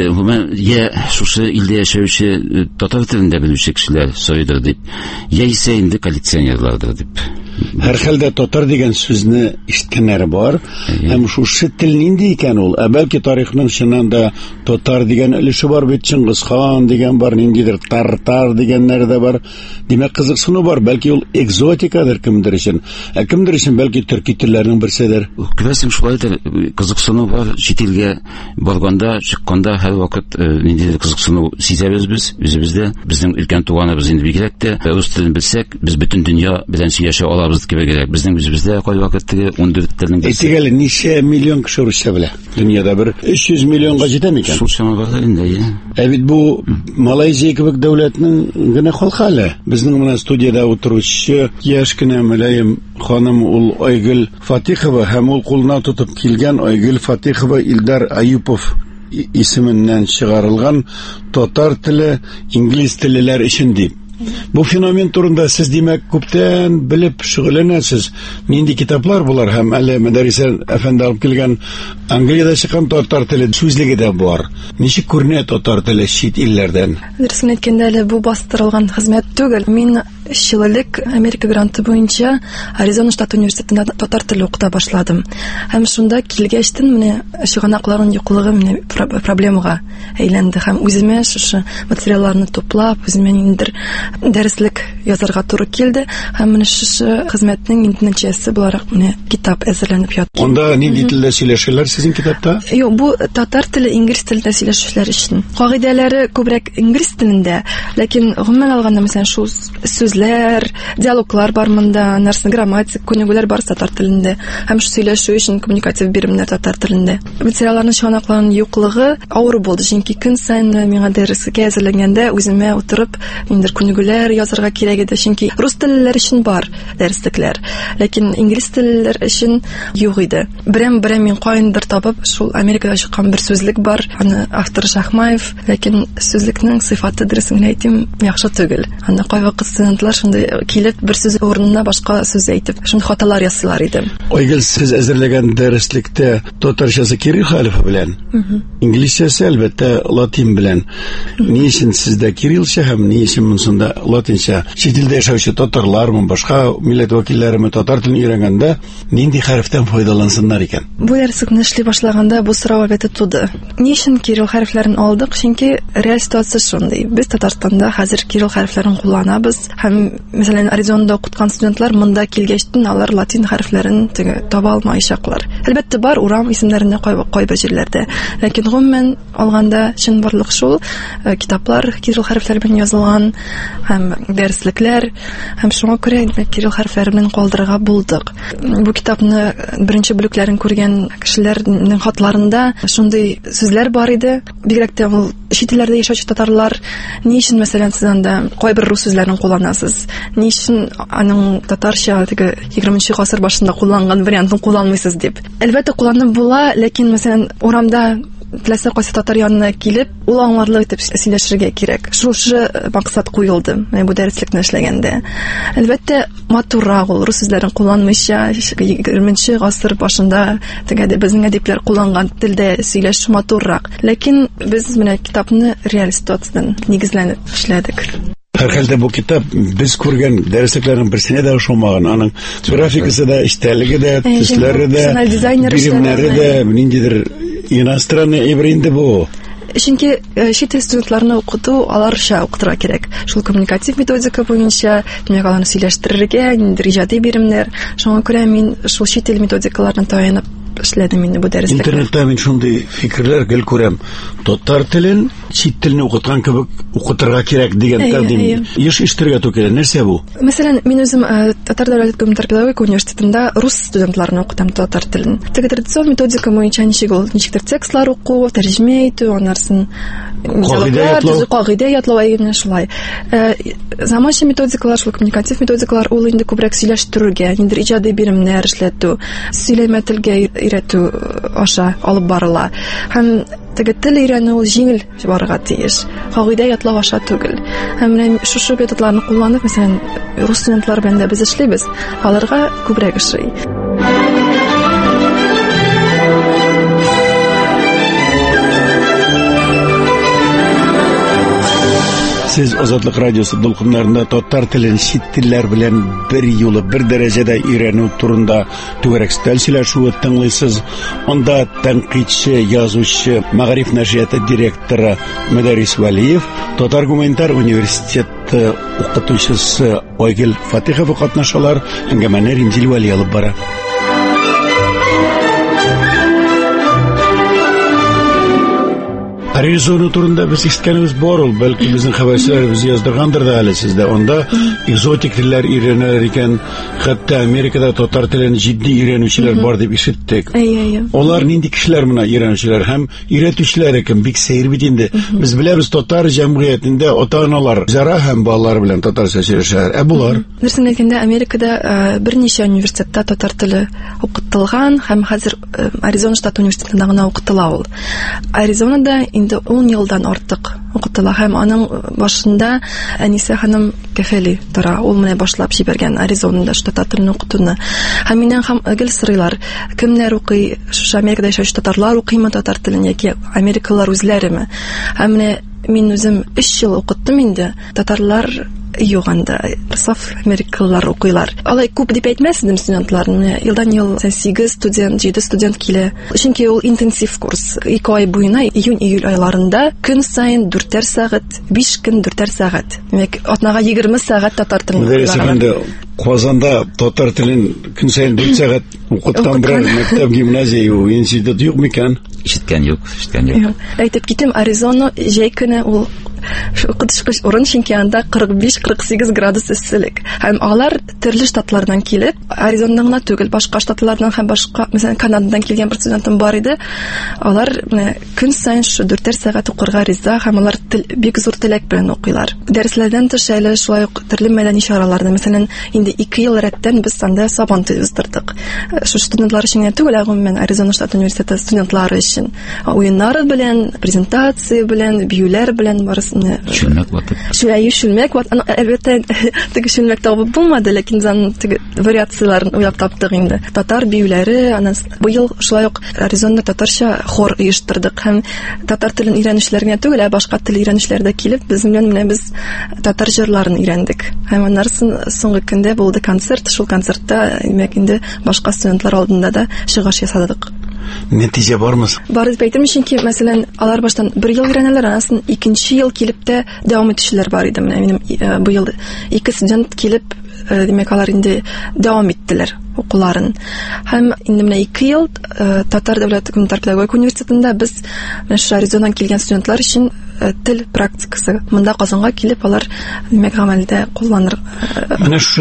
я шушы илдә яшәүче татар телендә белүче кешеләр сорыйдыр дип, яисә инде коллекционерлардыр дип. Һәрхәлдә татар дигән сүзне ишеткәннәре бар, һәм шушы тел нинди икән ул? Бәлки тарихның чыннан да татар дигән өлеше бар бит, Чингисхан дигән бар, ниндидер тартар дигәннәре дә бар. Димәк, кызыксыну бар, бәлки ул экзотикадыр кемдер өчен. Кемдер өчен бәлки төрки телләрнең берседер. Күрәсең, шулайдыр, кызыксыну бар, читилгә барганда, чыкканда һәр вакыт ниндидер кызыксыну сизәбез без, үзебездә. Безнең өлкән туганыбыз инде бигрәк тә рус телен белсәк, без бөтен дөнья белән сөйләшә алабыз кебегрәк. Безнең үзебездә кай вакыт 14 телнең берсе. Әйтегез, ничә миллион кеше русча белә? Дөньяда бер 300 миллионга җитәме икән? Шул чама бар инде. Бит бу Малайзия кебек дәүләтнең генә халкы әле. Безнең менә студиядә утыручы яшь кенә мөлаем ханым ул Айгөл Фатихова, һәм ул кулына тотып килгән Айгөл Фатихова Илдар Аюпов исеменнән чыгарылган татар теле, инглиз теллеләр өчен дип. Бу феномен турында сез димәк күптән белеп шөгыльләнәсез. Нинди китаплар булар, һәм әле мәдәрисә әфәнде алып килгән Англиядә чыккан татар теле сүзлеге дә бар. Ничек күренә татар теле чит илләрдән? Дөресен әйткәндә, әле бу бастырылган хезмәт түгел. Мин 3 ел элек Америка гранты буенча Аризона штат университетында татар теле укыта башладым. Һәм шунда килгәчтен менә чыганакларның юклыгы менә проблемага әйләнде. Һәм үземә шушы материалларны туплап, үземә ниндидер дәреслек язарга туры килде. Һәм менә шушы хезмәтнең нәтиҗәсе буларак менә китап әзерләнеп ятты. Анда нинди телдә сөйләшәләр сезнең китапта? Юк, бу татар теле, инглиз телендә сөйләшүчеләр өчен. Кагыйдәләре күбрәк инглиз телендә, ләкин гомумән алганда мәсәлән шу сүзләр, диалоглар бар монда, нәрсә грамматик, күнегүләр бар татар телендә. Һәм шу сөйләшү өчен коммуникатив биремнәр татар телендә. Материалларның чыганакларының юклыгы авыр булды, чөнки көн саен миңа дәрескә әзерләнгәндә үземә утырып инде күнегүләр язарга кирәк иде, чөнки рус теллеләр өчен бар дәреслекләр, ләкин инглиз теллеләр өчен юк иде. Берәм мин кайындыр табып, шул Америкада чыккан бер сүзлек бар, аны автор Шахмаев, ләкин сүзлекнең сыйфаты дөресен әйтим, яхшы түгел. Анда кай вакыт студентлар шундай килеп бер сүз урынына башка сүз әйтеп, шундый хаталар ясыйлар иде. Айгөл, сез әзерләгән дәреслектә татарчасы Кирилл хәлифе белән, инглизчәсе әлбәттә латин белән. Ни өчен сездә кириллча һәм ни өчен монсында латинча? чит илдә яшәүче татарлармы, башка милләт вәкилләреме татар телен өйрәнгәндә нинди хәрефтән файдалансыннар икән? Бу дәреслекне эшли башлаганда бу сорау әлбәттә туды. Ни өчен кирилл хәрефләрен алдык? Чөнки реаль ситуация шундый. Без Татарстанда хәзер кирилл хәрефләрен кулланабыз һәм мәсәлән Аризонада укыткан студентлар монда килгәчтен алар латин хәрефләрен таба алмаячаклар. Әлбәттә бар урам исемнәрендә кайбер җирләрдә. Ләкин гомумән алганда чынбарлык шул, китаплар кирилл хәрефләре белән язылган һәм дәреслекләр һәм шуңа күрә кирилл хәрефләре белән калдырырга булдык. Бу китапны беренче бүлекләрен күргән кешеләрнең хатларында шундый сүзләр бар иде. Бигрәк тә ул чит илләрдә яшәүче татарлар ни өчен мәсәлән сез анда кайбер рус сүзләрен кулланасыз? Ни өчен аның татарча 20-нче гасыр башында кулланган вариантын кулланмыйсыз дип. Әлбәттә кулланып була, ләкин мәсәлән урамда теләсә кайсы татар янына килеп, ул аңларлык итеп сөйләшергә кирәк. Шушы максат куелды бу дәреслекне эшләгәндә. Әлбәттә матуррак ул рус сүзләрен кулланмыйча 20-нче гасыр башында безнең әдипләр кулланган телдә сөйләшү матуррак. Ләкин без менә китапны реаль ситуациядән нигезләнеп эшләдек. Һәр хәлдә бу китап без күргән дәреслекләрнең берсенә дә ошамаган. Аның графикасы да, эчтәлеге дә, төсләре дә, биремнәре дә, ниндидер иностранный ибринде бу. Чөнки чит ил студентларны укыту аларча укытырга кирәк. Шул коммуникатив методика буенча, димәк аларны сөйләштерергә, ниндидер иҗади биремнәр. Шуңа күрә мин шул чит ил методикаларына таянып эшләдем инде бу дәреслекне. Интернетта мин шундый фикерләр гел күрәм. Татар телен чит телне укыткан кебек укытырга кирәк дигән тәкъдим. Еш ишетергә туры. Нәрсә бу? Мәсәлән, мин үзем Татар дәүләт гуманитар педагогика университетында рус студентларына укытам татар телен. Традицион методика буенча ничектер текстлар уку, тәрҗемә итү, аннарсын кагыйдә ятлау әйбне шулай. Заманча методикалар, шул коммуникатив методикалар ул инде күбрәк сөйләштерүгә, ниндидер иҗади биремнәр эшләтү, сөйләмә телгә өйрәтү аша алып барыла. Һәм тел өйрәнү ул җиңел барырга тиеш. Кагыйдә ятлау аша түгел. Һәм менә шушы методларны кулланып, мәсәлән, рус студентлары белән дә без эшлибез. Аларга күбрәк эшли. Сез Азатлык радиосы дулкыннарында татар телен чит телләр белән бер юлы, бер дәрәҗәдә өйрәнү турында түгәрәк сөйләшүе тыңлыйсыз. Анда тәнкыйтьче, язучы, Мәгариф нәшрияты директоры Мөдәррис Вәлиев, Татар гуманитар университеты укытучысы Айгөл Фатихова катнашалар. Әңгәмәне Римзил Вәли алып бара. Аризона турында без ишеткәнебез бар ул, бәлки безнең хәбәрчеләребез яздыргандыр да әле сездә. Анда экзотик телләр өйрәнәләр икән, хәтта Америкада татар телен җитди өйрәнүчеләр бар дип ишеттек. Алар нинди кешеләр моны өйрәнүчеләр һәм өйрәтүчеләр икән, бик сәер бит инде. Без беләбез, татар җәмгыятендә ата-аналар зара һәм балалар белән татарча сөйләшәләр. Булар. Нәрсәне әйткәндә, Америкада берничә университетта татар теле укытылган һәм хәзер Аризона штат университетында гына укытыла ул. Аризонада 10 елдан артык укытыла һәм аның башында Әниса ханым кәфәли тора. Ул менә башлап җибәргән Аризонада татар телен укытуны. Һәм миннән һәм гел сорыйлар, кемнәр укый, шушы Америкада яшәүче татарлар укыймы татар телен яки америкалылар үзләреме? Һәм менә мин үзем 3 ел укыттым инде. Татарлар юк анда, саф америкалылар укыйлар. Алай күп дип әйтмәсем студентларны. Елдан-ел 8 студент, 7 студент килә. Чөнки ул интенсив курс. 2 ай буена, июнь-июль айларында көн сайын 4 сәгать, 5 көн 4 сәгать. Демәк, атнага 20 сәгать татар телен. Казанда татар телен көн сайын 4 сәгать укыткан бер мәктәп, гимназия, институт юк микән? Ишеткән юк. Әйтеп китим, Аризона җәй көне ул укытышкыч урын, чөнки анда 45-48 градус эсселек. Һәм алар төрле штатлардан килеп, Аризонадан гына түгел, башка штатлардан һәм башка, мәсәлән, Канададан килгән бер студентым бар иде. Алар көн сайын 4 сәгать укырга риза һәм алар бик зур теләк белән укыйлар. Дәресләрдән тыш әле шулай ук төрле мәдәни чараларда, мәсәлән, инде 2 ел рәттән без анда сабан тел уздырдык. Шу студентлар өчен түгел, гомумән Аризона штат университеты студентлары өчен. Уеннар белән, презентация белән, биюләр белән барысы Шүлмәк ватып. Шүлмәк ват. Әлбәттә, теге шүлмәк табып булмады, ләкин зан теге вариацияларын уйлап таптык инде. Татар биюләре, быел шулай ук Аризонда татарча хор оештырдык һәм татар телен өйрәнүчеләргә түгел, башка тел өйрәнүчеләрдә килеп, без белән без татар җырларын өйрәндек. Һәм аннарсын соңгы көндә булды концерт, шул концертта димәк инде башка студентлар алдында да чыгыш ясадык. Нәтиҗә бармы? Бар дип әйтәм, чөнки мәсәлән, алар баштан 1 ел өйрәнәләр, анасын 2нче ел килеп тә дәвам итүчеләр бар иде. Менә минем бу ел 2 студент килеп, димәк алар инде дәвам иттеләр укуларын. Һәм инде менә 2 ел Татар дәүләт гуманитар педагогика университетында без менә Аризонадан килгән студентлар өчен тел практикасы. Монда Казанга килеп алар димәк гамәлдә кулланыр. Менә шу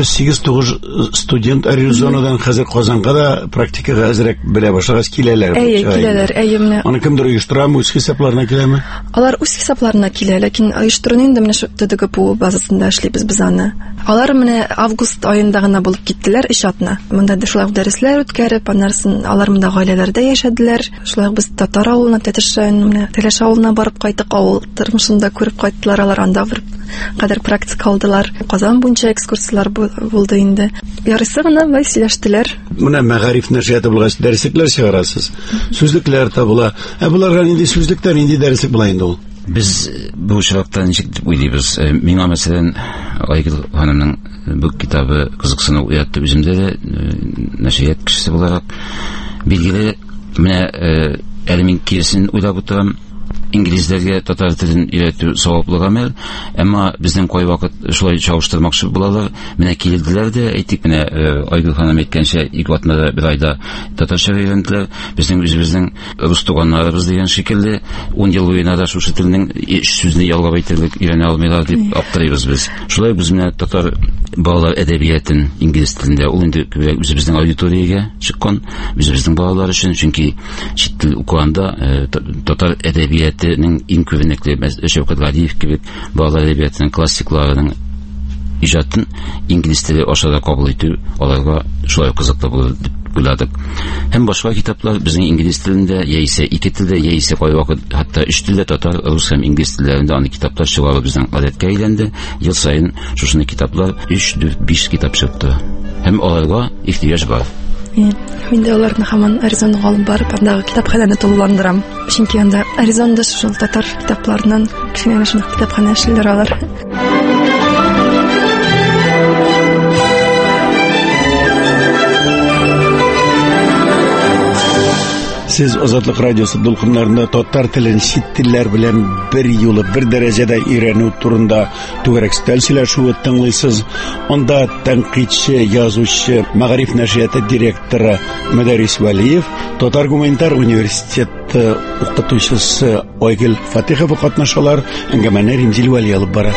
8-9 студент Аризонадан хәзер Казанга да практикага әзрәк белә башлагач киләләр. Киләләр. Менә аны кемдер оештырамы, үз хисапларына киләме? Алар үз хисапларына килә, ләкин оештыруны инде менә шу ТДГПУ базасында эшлибез без аны. Алар менә август аенда гына булып киттеләр иҗатына. Монда шулай дәресләр үткәреп, аннарсын алар монда гаиләләрдә яшәделәр. Шулай без Татар авылына, Тәтеш районына, Теләш авылына барып кайттык, авыл тормышында күреп кайттылар, алар анда бер кадәр практика алдылар. Казан буенча экскурсиялар булды инде. Ярыйсы гына бай сөйләштеләр. Менә мәгариф нәшрияты булгач дәресләр чыгарасыз. Сүзлекләр табыла. Буларга нинди сүзлектәр, нинди дәреслек була инде ул? Без бу очракта ничек дип уйлыйбыз? Миңа мәсәлән Айгөл ханымның бу китабы кызыксыну уятты, үземдә дә нәшрият кешесе буларак билгеле, менә әле мин киресен уйлап утырам. Инглизләргә татар телен өйрәтү саваплы гамәл, әмма безнең кай вакыт шулай чагыштырмакчы булалар. Менә килделәр дә, әйтик, менә Айгөл ханым әйткәнчә, 2 атнада 1 айда татарча өйрәнделәр. Безнең үзебезнең рус туганнарыбыз дигән шикелле 10 ел буена да шушы телнең сүзне ялгап әйтерлек өйрәнә алмыйлар дип аптырыйбыз без. Шулай без менә татар балалар әдәбиятын инглиз телендә ул инде үзебезнең аудиториягә чыккан, үзебезнең балалар өчен, чөнки чит тел укыганда татар әдәбияты иң күренекле Шәүкәт Гадиев кебек балалар әдәбиятының классикларының иҗатын инглиз теле аша да кабул итү аларга шулай кызыклы булыр дип уйладык. Һәм башка китаплар безнең инглиз телендә, яисә 2 телдә, яисә кай вакыт хәтта 3 телдә, татар, рус һәм инглиз телләрендә аны китаплар чыгару безнең гадәткә әйләнде. Ел саен шушыны китаплар 3, 4, 5 китап чыкты. Һәм аларга ихтыяҗ бар. Мин дә аларны һаман Аризонага алып барып, андагы китапханәне тулыландырам. Чөнки анда Аризонада шул татар китапларынан кичәнә шул китапханә эшләр алар. Сез Азатлык радиосы дулкыннарында татар телен чит телләр белән бер юлы, бер дәрәҗәдә өйрәнү турында түгәрәк сөйләшүе тыңлыйсыз. Анда тәнкыйтьче, язучы, мәгариф нәшрияты директоры Мөдәррис Вәлиев, Татар гуманитар университеты укытучысы Айгөл Фатихова катнашалар, әңгәмәне Римзил Вәли алып бара.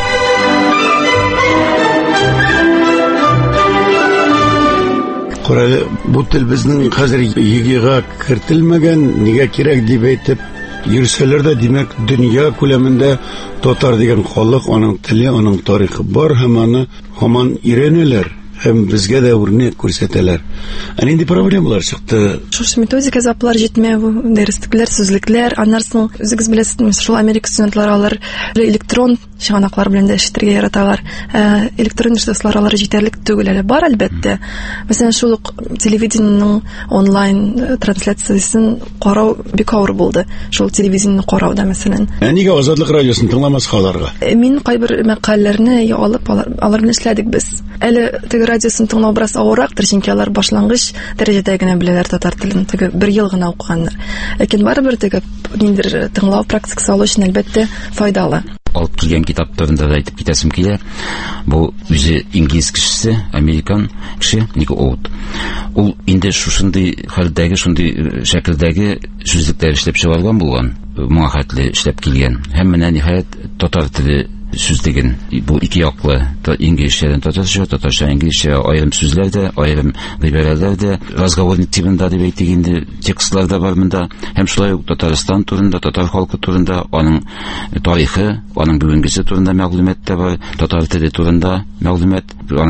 Бу тел безнең хәзер егыга кертелмәгән, нигә кирәк дип әйтеп йөрсәләр дә, димәк, дөнья күләмендә татар дигән халык, аның теле, аның тарихы бар һәм аны һаман өйрәнәләр. Һәм безгә дә үрнәк күрсәтәләр. Инде проблемалар чыкты. Шушы методика заплар җитмәү, дәреслекләр, сүзлекләр, аннарсын үзегез беләсез, шул Америка студентлары алар электрон чыганаклар белән дә эшләргә яраталар. Электрон ресурслар алар җитәрлек түгел, әле бар әлбәттә. Мәсәлән, шул телевидениеның онлайн трансляциясын карау бик авыр булды. Шул телевидениене карауда мәсәлән. Нигә Азатлык радиосын тыңламаска аларга? Мин кайбер мәкаләләрне алып алар белән эшләдек без. Әле радиосын тыңлау бераз авыррактыр, чөнки алар башлангыч дәрәҗәдә генә беләләр татар телен, теге 1 ел гына укыганнар. Ләкин барыбер теге ниндидер тыңлау практикасы алу өчен әлбәттә файдалы. Алып килгән китаптарында да әйтеп китәсем килә. Бу үзе инглиз кешесе, американ кеше, Ник Оут. Ул инде шушындый хәлдәге, шундый шәкелдәге сүзлекләр эшләп чыгарган булган, моңа хәтле эшләп килгән. Һәм менә ниһаять татар теле сүзлеген, бу 2 яклы, инглизчәдән татарча, татарча инглизчә, аерым сүзләр дә, аерым гыйбарәләр дә, разговорник типында дип әйтик инде, текстлар да бар монда. Һәм шулай ук Татарстан турында, татар халкы турында, аның тарихы, аның бүгенгесе турында мәгълүмат та бар, татар теле турында мәгълүмат, аның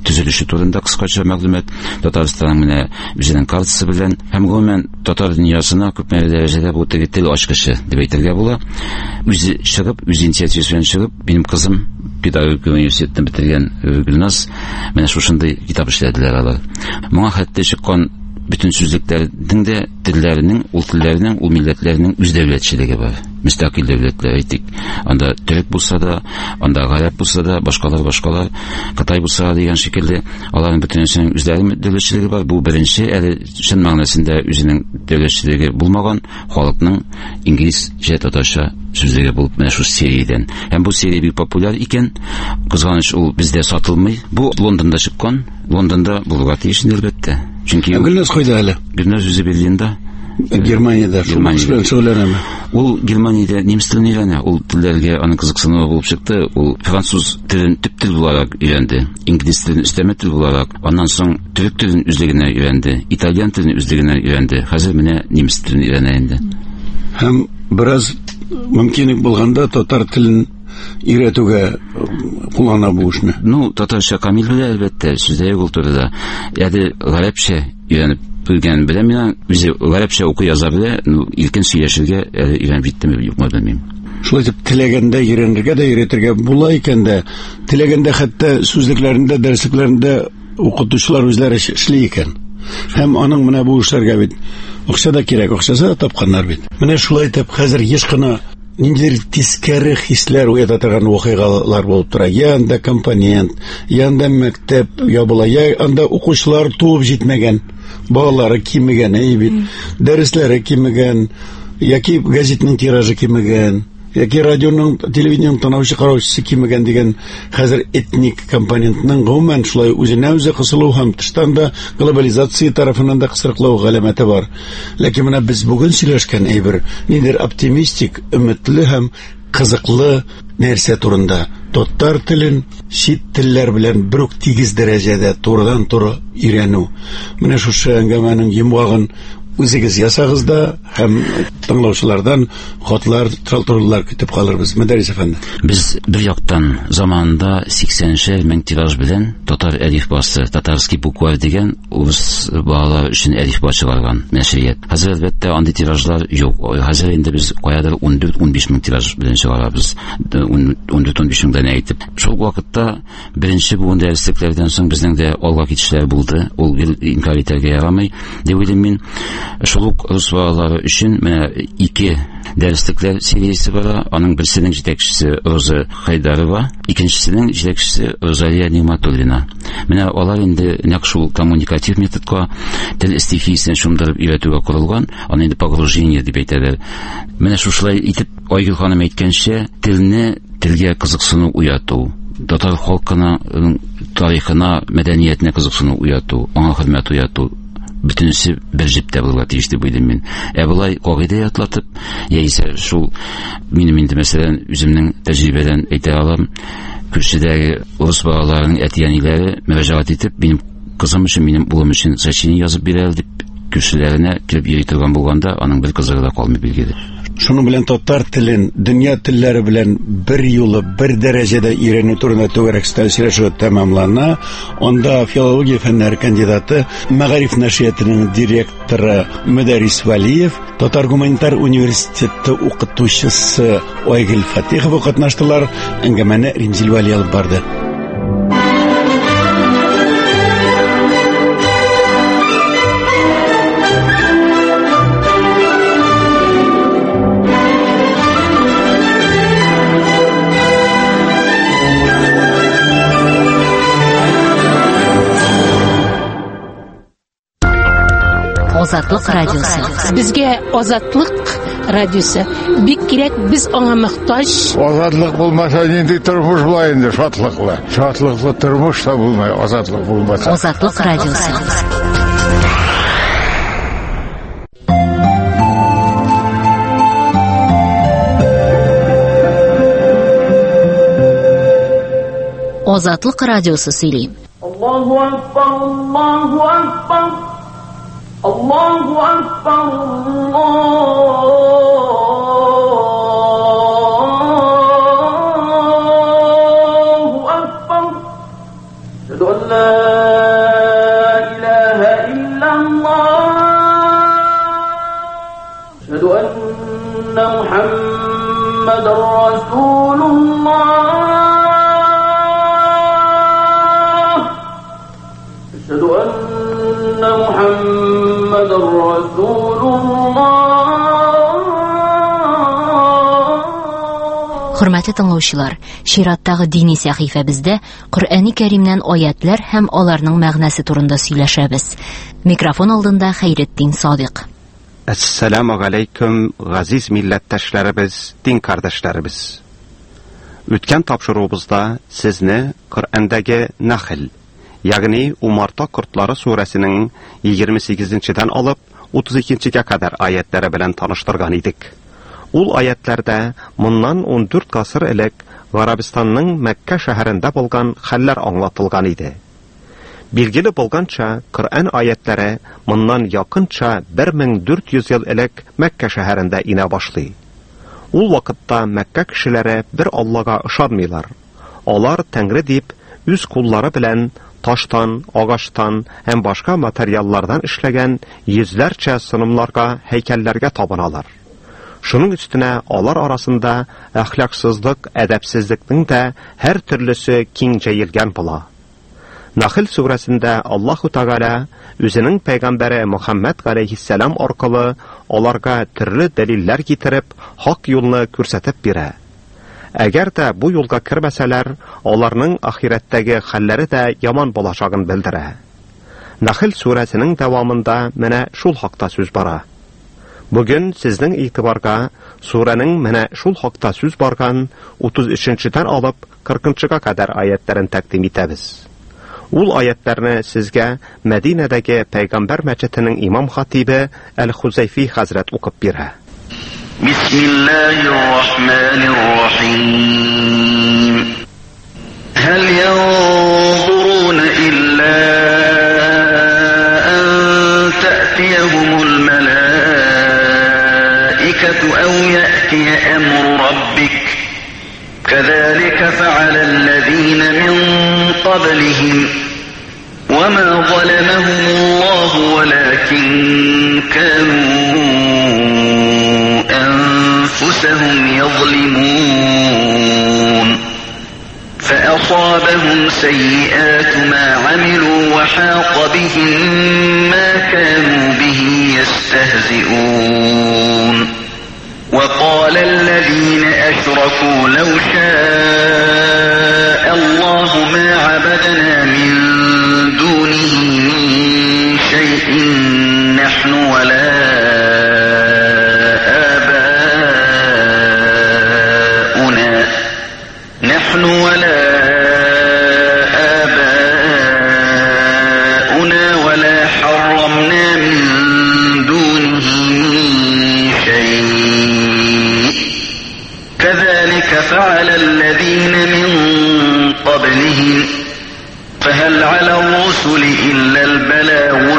төзелеше турында кыскача мәгълүмат, Татарстанның менә үзенең картасы белән һәм гомумән татар дөньясына күпмәле дәрәҗәдә бу тел ачкычы дип әйтергә була. Үзе чыгып, үз инициативасы белән чыгып, минем кызым педагогика университетын бетергән Гөлназ менә шушындый китап эшләделәр алар. Моңа хәтта чыккан bütün сүзлекләрнең дә телләренең, ул телләрнең, ул милләтләрнең үз дәүләтчелеге бар. Мөстәкыйль дәүләтләр әйтик. Анда төрек булса да, анда гарәп булса да, башкалар, Кытай булса дигән шикелле, аларның бөтенесенең үзләренең дәүләтчелеге бар. Бу беренче, әле чын мәгънәсендә үзенең дәүләтчелеге булмаган халыкның инглизчә, татарча сүзлеге булып менә шу сериядән. Һәм бу серия бик популяр икән. Кызганыч, ул бездә сатылмый. Бу Лондонда чыккан. Лондонда булырга тиеш әлбәттә. Чөнки Гөлназ кайда әле? Гөлназ үзе Берлинда. Германиядә. Ул Германиядә немец телен өйрәнә. Ул телләргә аның кызыксынуы булып чыкты. Ул француз телен төп тел буларак өйрәнде. Инглиз телен өстәмә тел буларак. Аннан соң төрек телен үзлегенә өйрәнде. Итальян телен үзлегенә өйрәнде. Хәзер менә немец телен өйрәнә инде. Һәм бераз мөмкинлек булганда татар телен өйрәтүгә куллана бу эшне. Татарча камил белә әлбәттә, сүздә юк ул турыда. Яди гарәпчә өйрәнеп белгән беләм мин, үзе гарәпчә укый яза белә, илкен сөйләшергә өйрәнеп җиттеме, юкмы белмим. Шулай дип теләгәндә өйрәнергә дә өйрәтергә була икән дә, теләгәндә хәтта сүзлекләрендә, дәреслекләрендә укытучылар үзләре эшли икән. Һәм аның менә бу эшләргә бит акча да кирәк, акчасы да тапканнар бит. Менә шулай итеп хәзер еш кына ниндидер тискәре хисләр уята торган вакыйгалар булып тора. Я анда компонент, я анда мәктәп ябыла, я анда укучылар туып җитмәгән, балалары кимегән, бит, дәресләре кимегән, яки газетның тиражы кимегән, яки радионың, телевидениеның танаучы караучысы кимегән дигән хәзер этник компонентның гомумән шулай үзенә үзе кысылу һәм тыштан да глобализация тарафыннан да кысрыклау галәмәте бар. Ләкин менә без бүген сөйләшкән әйбер ниндидер оптимистик, өметле һәм кызыклы нәрсә турында. Татар телен чит телләр белән бер үк тигез дәрәҗәдә турыдан-туры өйрәнү. Менә шушы әңгәмәнең йомгагын үзегез ясагыз да һәм тыңлаучылардан хатлар, тралтурлар көтеп калырбыз. Мәдәрис әфәнде. Без бер яктан заманында 80 мең тираж белән татар әлифбасы, татарский буква дигән урыс балалар өчен әлифба чыгарган нәшрият. Хәзер әлбәттә андый тиражлар юк. Хәзер инде без каядыр 14-15 мең тираж белән чыгарабыз. 14-15 меңдән әйтеп. Шул вакытта беренче бу дәреслекләрдән соң безнең дә алга китешләр булды. Ул инкар итәргә ярамый. Дип уйлыйм мин. Шулук рус балалары өчен менә 2 дәреслекләр сериясе бар. Аның берсенең җитәкчесе Роза Хайдарова, икенчесенең җитәкчесе Розалия Ниматуллина. Менә алар инде нәкъ шул коммуникатив методка, тел стихиясен шундырып өйрәтүгә корылган. Аны инде погружение дип әйтәләр. Менә шулай итеп Айгөл ханым әйткәнчә, телгә кызыксыну уяту, татар халкының тарихына, мәдәниятенә кызыксыну уяту, аңа хөрмәт уяту, бөтенесе бер җиптә булырга тиеш дип уйлыйм мин. Булай кагыйдә ятлатып, яисә шул минем инде мәсәлән үземнең тәҗрибәдән әйтә алам, күршедәге урыс балаларының әтияниләре мөрәҗәгать итеп, минем кызым өчен, минем улым өчен сочиние язып бирәләр дип күршеләренә килеп йөри торган булганда, аның бер кызыгы да калмый билгеле. Шуның белән татар телен, дөнья телләре белән бер юлы, бер дәрәҗәдә өйрәнү турында түгәрәк сөйләшү тәмамлана. Анда филология фәннәре кандидаты, Мәгариф нәшриятының директоры Мәдәрис Валиев, Татар гуманитар университеты укытучысы Айгөл Фатихова катнаштылар. Әңгәмәне Римзил Вали алып барды. Азатлык радиосы. Безгә Азатлык радиосы бик кирәк, без аңа мохтаҗ. Азатлык булмаса нинди тормыш була инде, шатлыклы. Шатлыклы тормыш та булмай, азатлык булмаса. Азатлык радиосы. Азатлык радиосы сөйли. Аллаһу акбар, Аллаһу акбар. Allahu Akbar, Allahu Akbar. أشهد أن لا إله إلا الله أشهد أن محمدا رسول الله أشهد أن محمدا رسول الله. Hörmətli dinləyicilər, Şiratdагы dini səhifəmizdə Qur'ani Kərimdən ayətlər həm onların məğnəsi turunda söyləşəbiz. Mikrofon aldında Xeyrettin Sadiq. Assalamu alaykum aziz milləttəşlərimiz, din qardaşlarımız. Ötən tapşırığımızda sizni Qur'andagi Nahl, yəni Umarta Qurtları surəsinin 28-dən alıb 32-yə qədər ayətləri bilan tanışdırgan idik. Ул ayətlərdə bundan 14 qasır elək Arabistanның Məkkə şəhərində bolğan xəllər anlatılgan idi. Bilgili bolğança, Qur'an ayətləri bundan yaxınca 1400 yıl elək Məkkə şəhərində inə başlay. Ул vaqtda Məkkə kişiləri bir Allah'a ışanmıylar. Onlar Təngri deyib, üz qulları bilən taşdan, ağaçdan, həm başqa materiallardan işləgən yüzlərcə sınımlarga, heykəllərə tapınalar. Şunun üstünə onlar arasında əxlaqsızlıq, ədəbsizliknin də hər türlüsü kengcə yelgən bula. Nahl surəsində Allahu Teala özünün peyğəmbəri Muhammed aleyhisselam arqılı onlarga türlü dəlillər getirib, haqq yolunu göstərib birə. Əgər də bu yolga kirməsələr, onların axirətdəki xəlləri də yaman bolacağını bildirə. Nahl surəsinin davamında mənə şul haqda söz bara. Bugün sizning itibarga surənin mənə şul haqda söz bargan 33-dən alıb 40-ğa qədər ayətlərini təqdim etəbiz. Ул ayətlərini sizə Mədinədəki Peyğəmbər məscidinin imam xatibi Əl-Xuzeyfi Həzrət oqub birə. Bismillahirrahmanirrahim. Həl yanzurun illə ən tə'tiyəhumul mələikətü əv yə'tiyə əmru rabbik. كذلك فعل الذين من قبلهم وما ظلمهم الله ولكن كانوا أنفسهم يظلمون فأصابهم سيئات ما عملوا وحاق بهم ما كانوا به يستهزئون وقال الذين أشركوا لو شاء الله ما عبدنا من دونه من شيء نحن ولا آباؤنا ولا حرمنا من دونه من شيء كذلك فعل الذين من قبلهم فهل على الرسل إلا البلاغ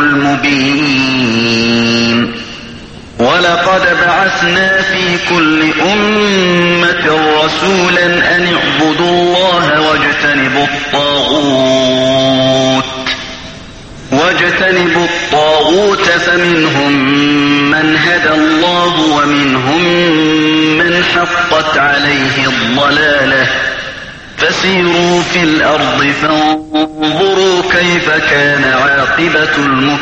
المبين ولقد بعثنا في كل أمة رسولا أن اعبدوا الله واجتنبوا الطاغوت فمنهم من هدى الله ومنهم من حقت عليه الضلالة فسيروا في الأرض فانظروا كيف كان عاقبة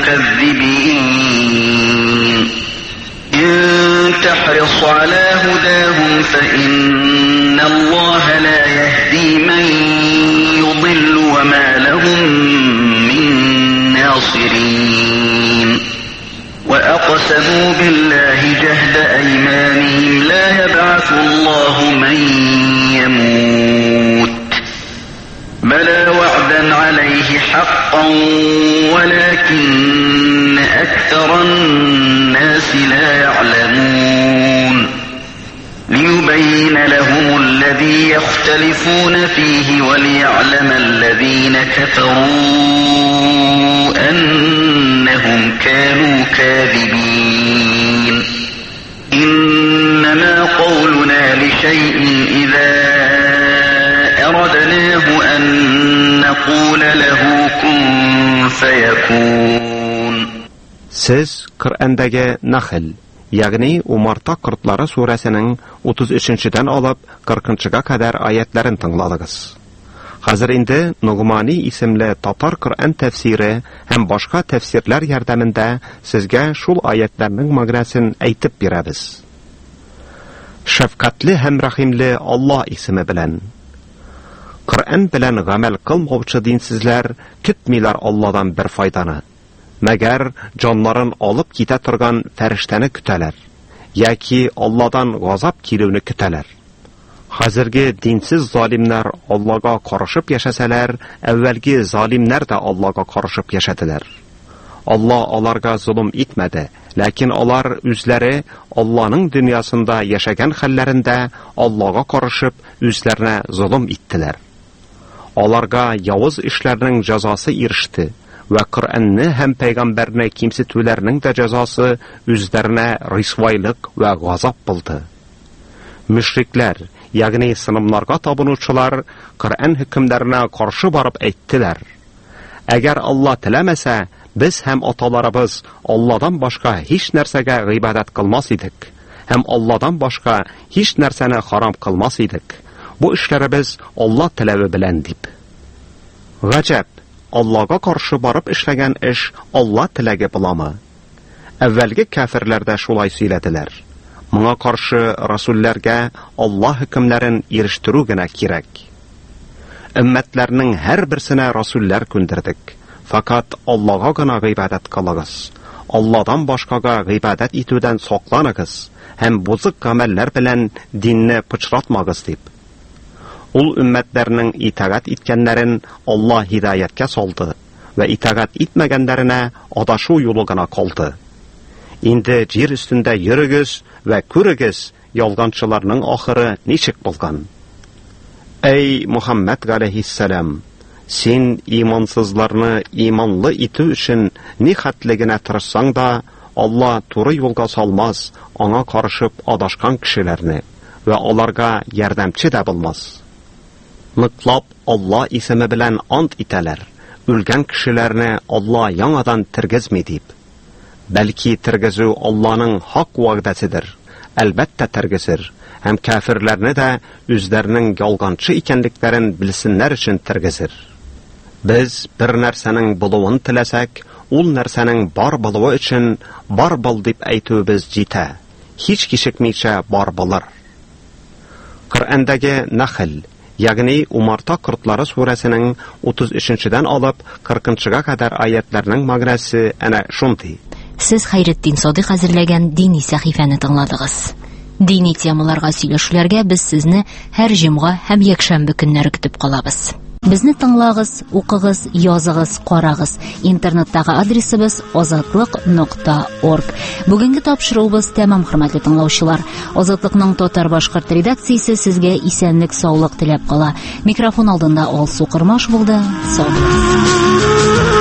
المكذبين إن تحرص على هداهم فإن الله لا يهدي من يضل وما لهم من ناصرين وأقسموا بالله جهد أيمانهم لا يبعث الله من يموت بلى وعدا عليه حقا ولكن أكثر الناس لا يعلمون ليبين لهم الذي يختلفون فيه وليعلم الذين كفروا أنهم كانوا كاذبين إنما قولنا لشيء إذا أردناه أن نقول له فيكون. Siz Qur'andagi Nahl, ягъни Умарта Qurtlары surəsinin 33-dən alıb 40-ga qədər ayətlərini тыңладыгыз. Хәзер инде Нугмани исемле татар Qur'an тәфсире һәм башка тәфсирләр ярдәмендә сезгә шул аятларның мәгънәсен әйтеп бирәбез. Шәфкатьле һәм рәхимле Аллаһ исеме белән. Qur'an белән гамәл кылмаучы динсезләр көтмиләр Аллаһдан бер файданы. Мәгәр җаннарын алып китә торган фәрештәне көтәләр, яки Аллаһдан газап килүне көтәләр. Хәзерге динсез залимнәр Аллаһга карышып яшәсәләр, әввәлге залимнәр дә Аллаһга карышып яшәделәр. Аллаһ аларга зулым итмәде, ләкин алар үзләре Аллаһның дөньясында яшәгән хәлләрендә Аллаһга карышып үзләренә зулым иттеләр. Аларга явыз эшләрнең җәзасы иреште. Ва Qur'anны һәм пәйгамбәрне кимсетүләрнең дә җәзасы үзләренә рисвайлык ва газап булды. Мüşрикләр, ягъни сынамларга табынучылар Qur'an хөкемнәренә каршы барып әйттеләр: Әгәр Алла теләмәсә, без һәм аталарыбыз Алладан башка һич нәрсәгә гыйбадат кылмас идек, һәм Алладан башка һич нәрсәне харам кылмас идек. Бу эшләребез Алла теләве белән дип. Гаҗәп, Аллаһга каршы барып эшләгән эш Алла теләге буламы? Әввәлге кафирләр дә шулай сөйләделәр. Моңа каршы расулләргә Алла хөкемләрен ирештерү генә кирәк. Өммәтләрнең һәр берсенә расулләр күндердек. Фақат Аллаһга гына гыйбадат кылыгыз. Алладан башкага гыйбадат итүдән сакланыгыз һәм бузык гамәлләр белән динне пычратмагыз дип. Ул өммәтләрнең итагать иткәннәрен Алла хидаяткә салды ва итагать итмәгәннәренә адашу юлы гына калды. Инде җир өстендә йөрегез ва күрегез, ялганчыларның ахыры ничек булган. Эй Мухаммад галейһиссалам, син имансызларны иманлы итү өчен ни хәтлегенә тырышсаң да, Алла туры юлга салмас, аңа карышып адашкан кешеләрне ва аларга ярдәмче дә булмас. Ныклап Алла исеме белән ант итәләр, үлгән кешеләрне Алла яңадан тергезми дип. Бәлки тергезү Алланың хак вәгъдәсидер, әлбәттә тергезер, һәм кафирләрне дә үзләренең ялганчы икәнлекләрен белсеннәр өчен тергезер. Без бер нәрсәнең булуын теләсәк, ул нәрсәнең бар булуы өчен бар бул дип әйтүебез җитә. Һич кичекмичә бар булыр. Qur'andagi Nahl, ягъни Умарта Qurtlары surəsinin 33-дән алып 40-га кадәр аятларның мәгънәсе әнә шундый. Сез Хайретдин Садыйк әзерләгән дини сәхифәне тыңладыгыз. Дини темаларга сөйләшүләргә без сезне һәр җомга һәм якшәмбе көннәре көтеп калабыз. Безне тыңлагыз, укыгыз, языгыз, карагыз. Интернеттагы адресыбыз azatlyk.org. Бүгенге тапшыруыбыз тәмам, хөрмәтле тыңлаучылар. Азатлыкның татар-башкорт редакциясе сезгә исәнлек, саулык теләп кала. Микрофон алдында Алсу Кырмаш булды. Сау булыгыз.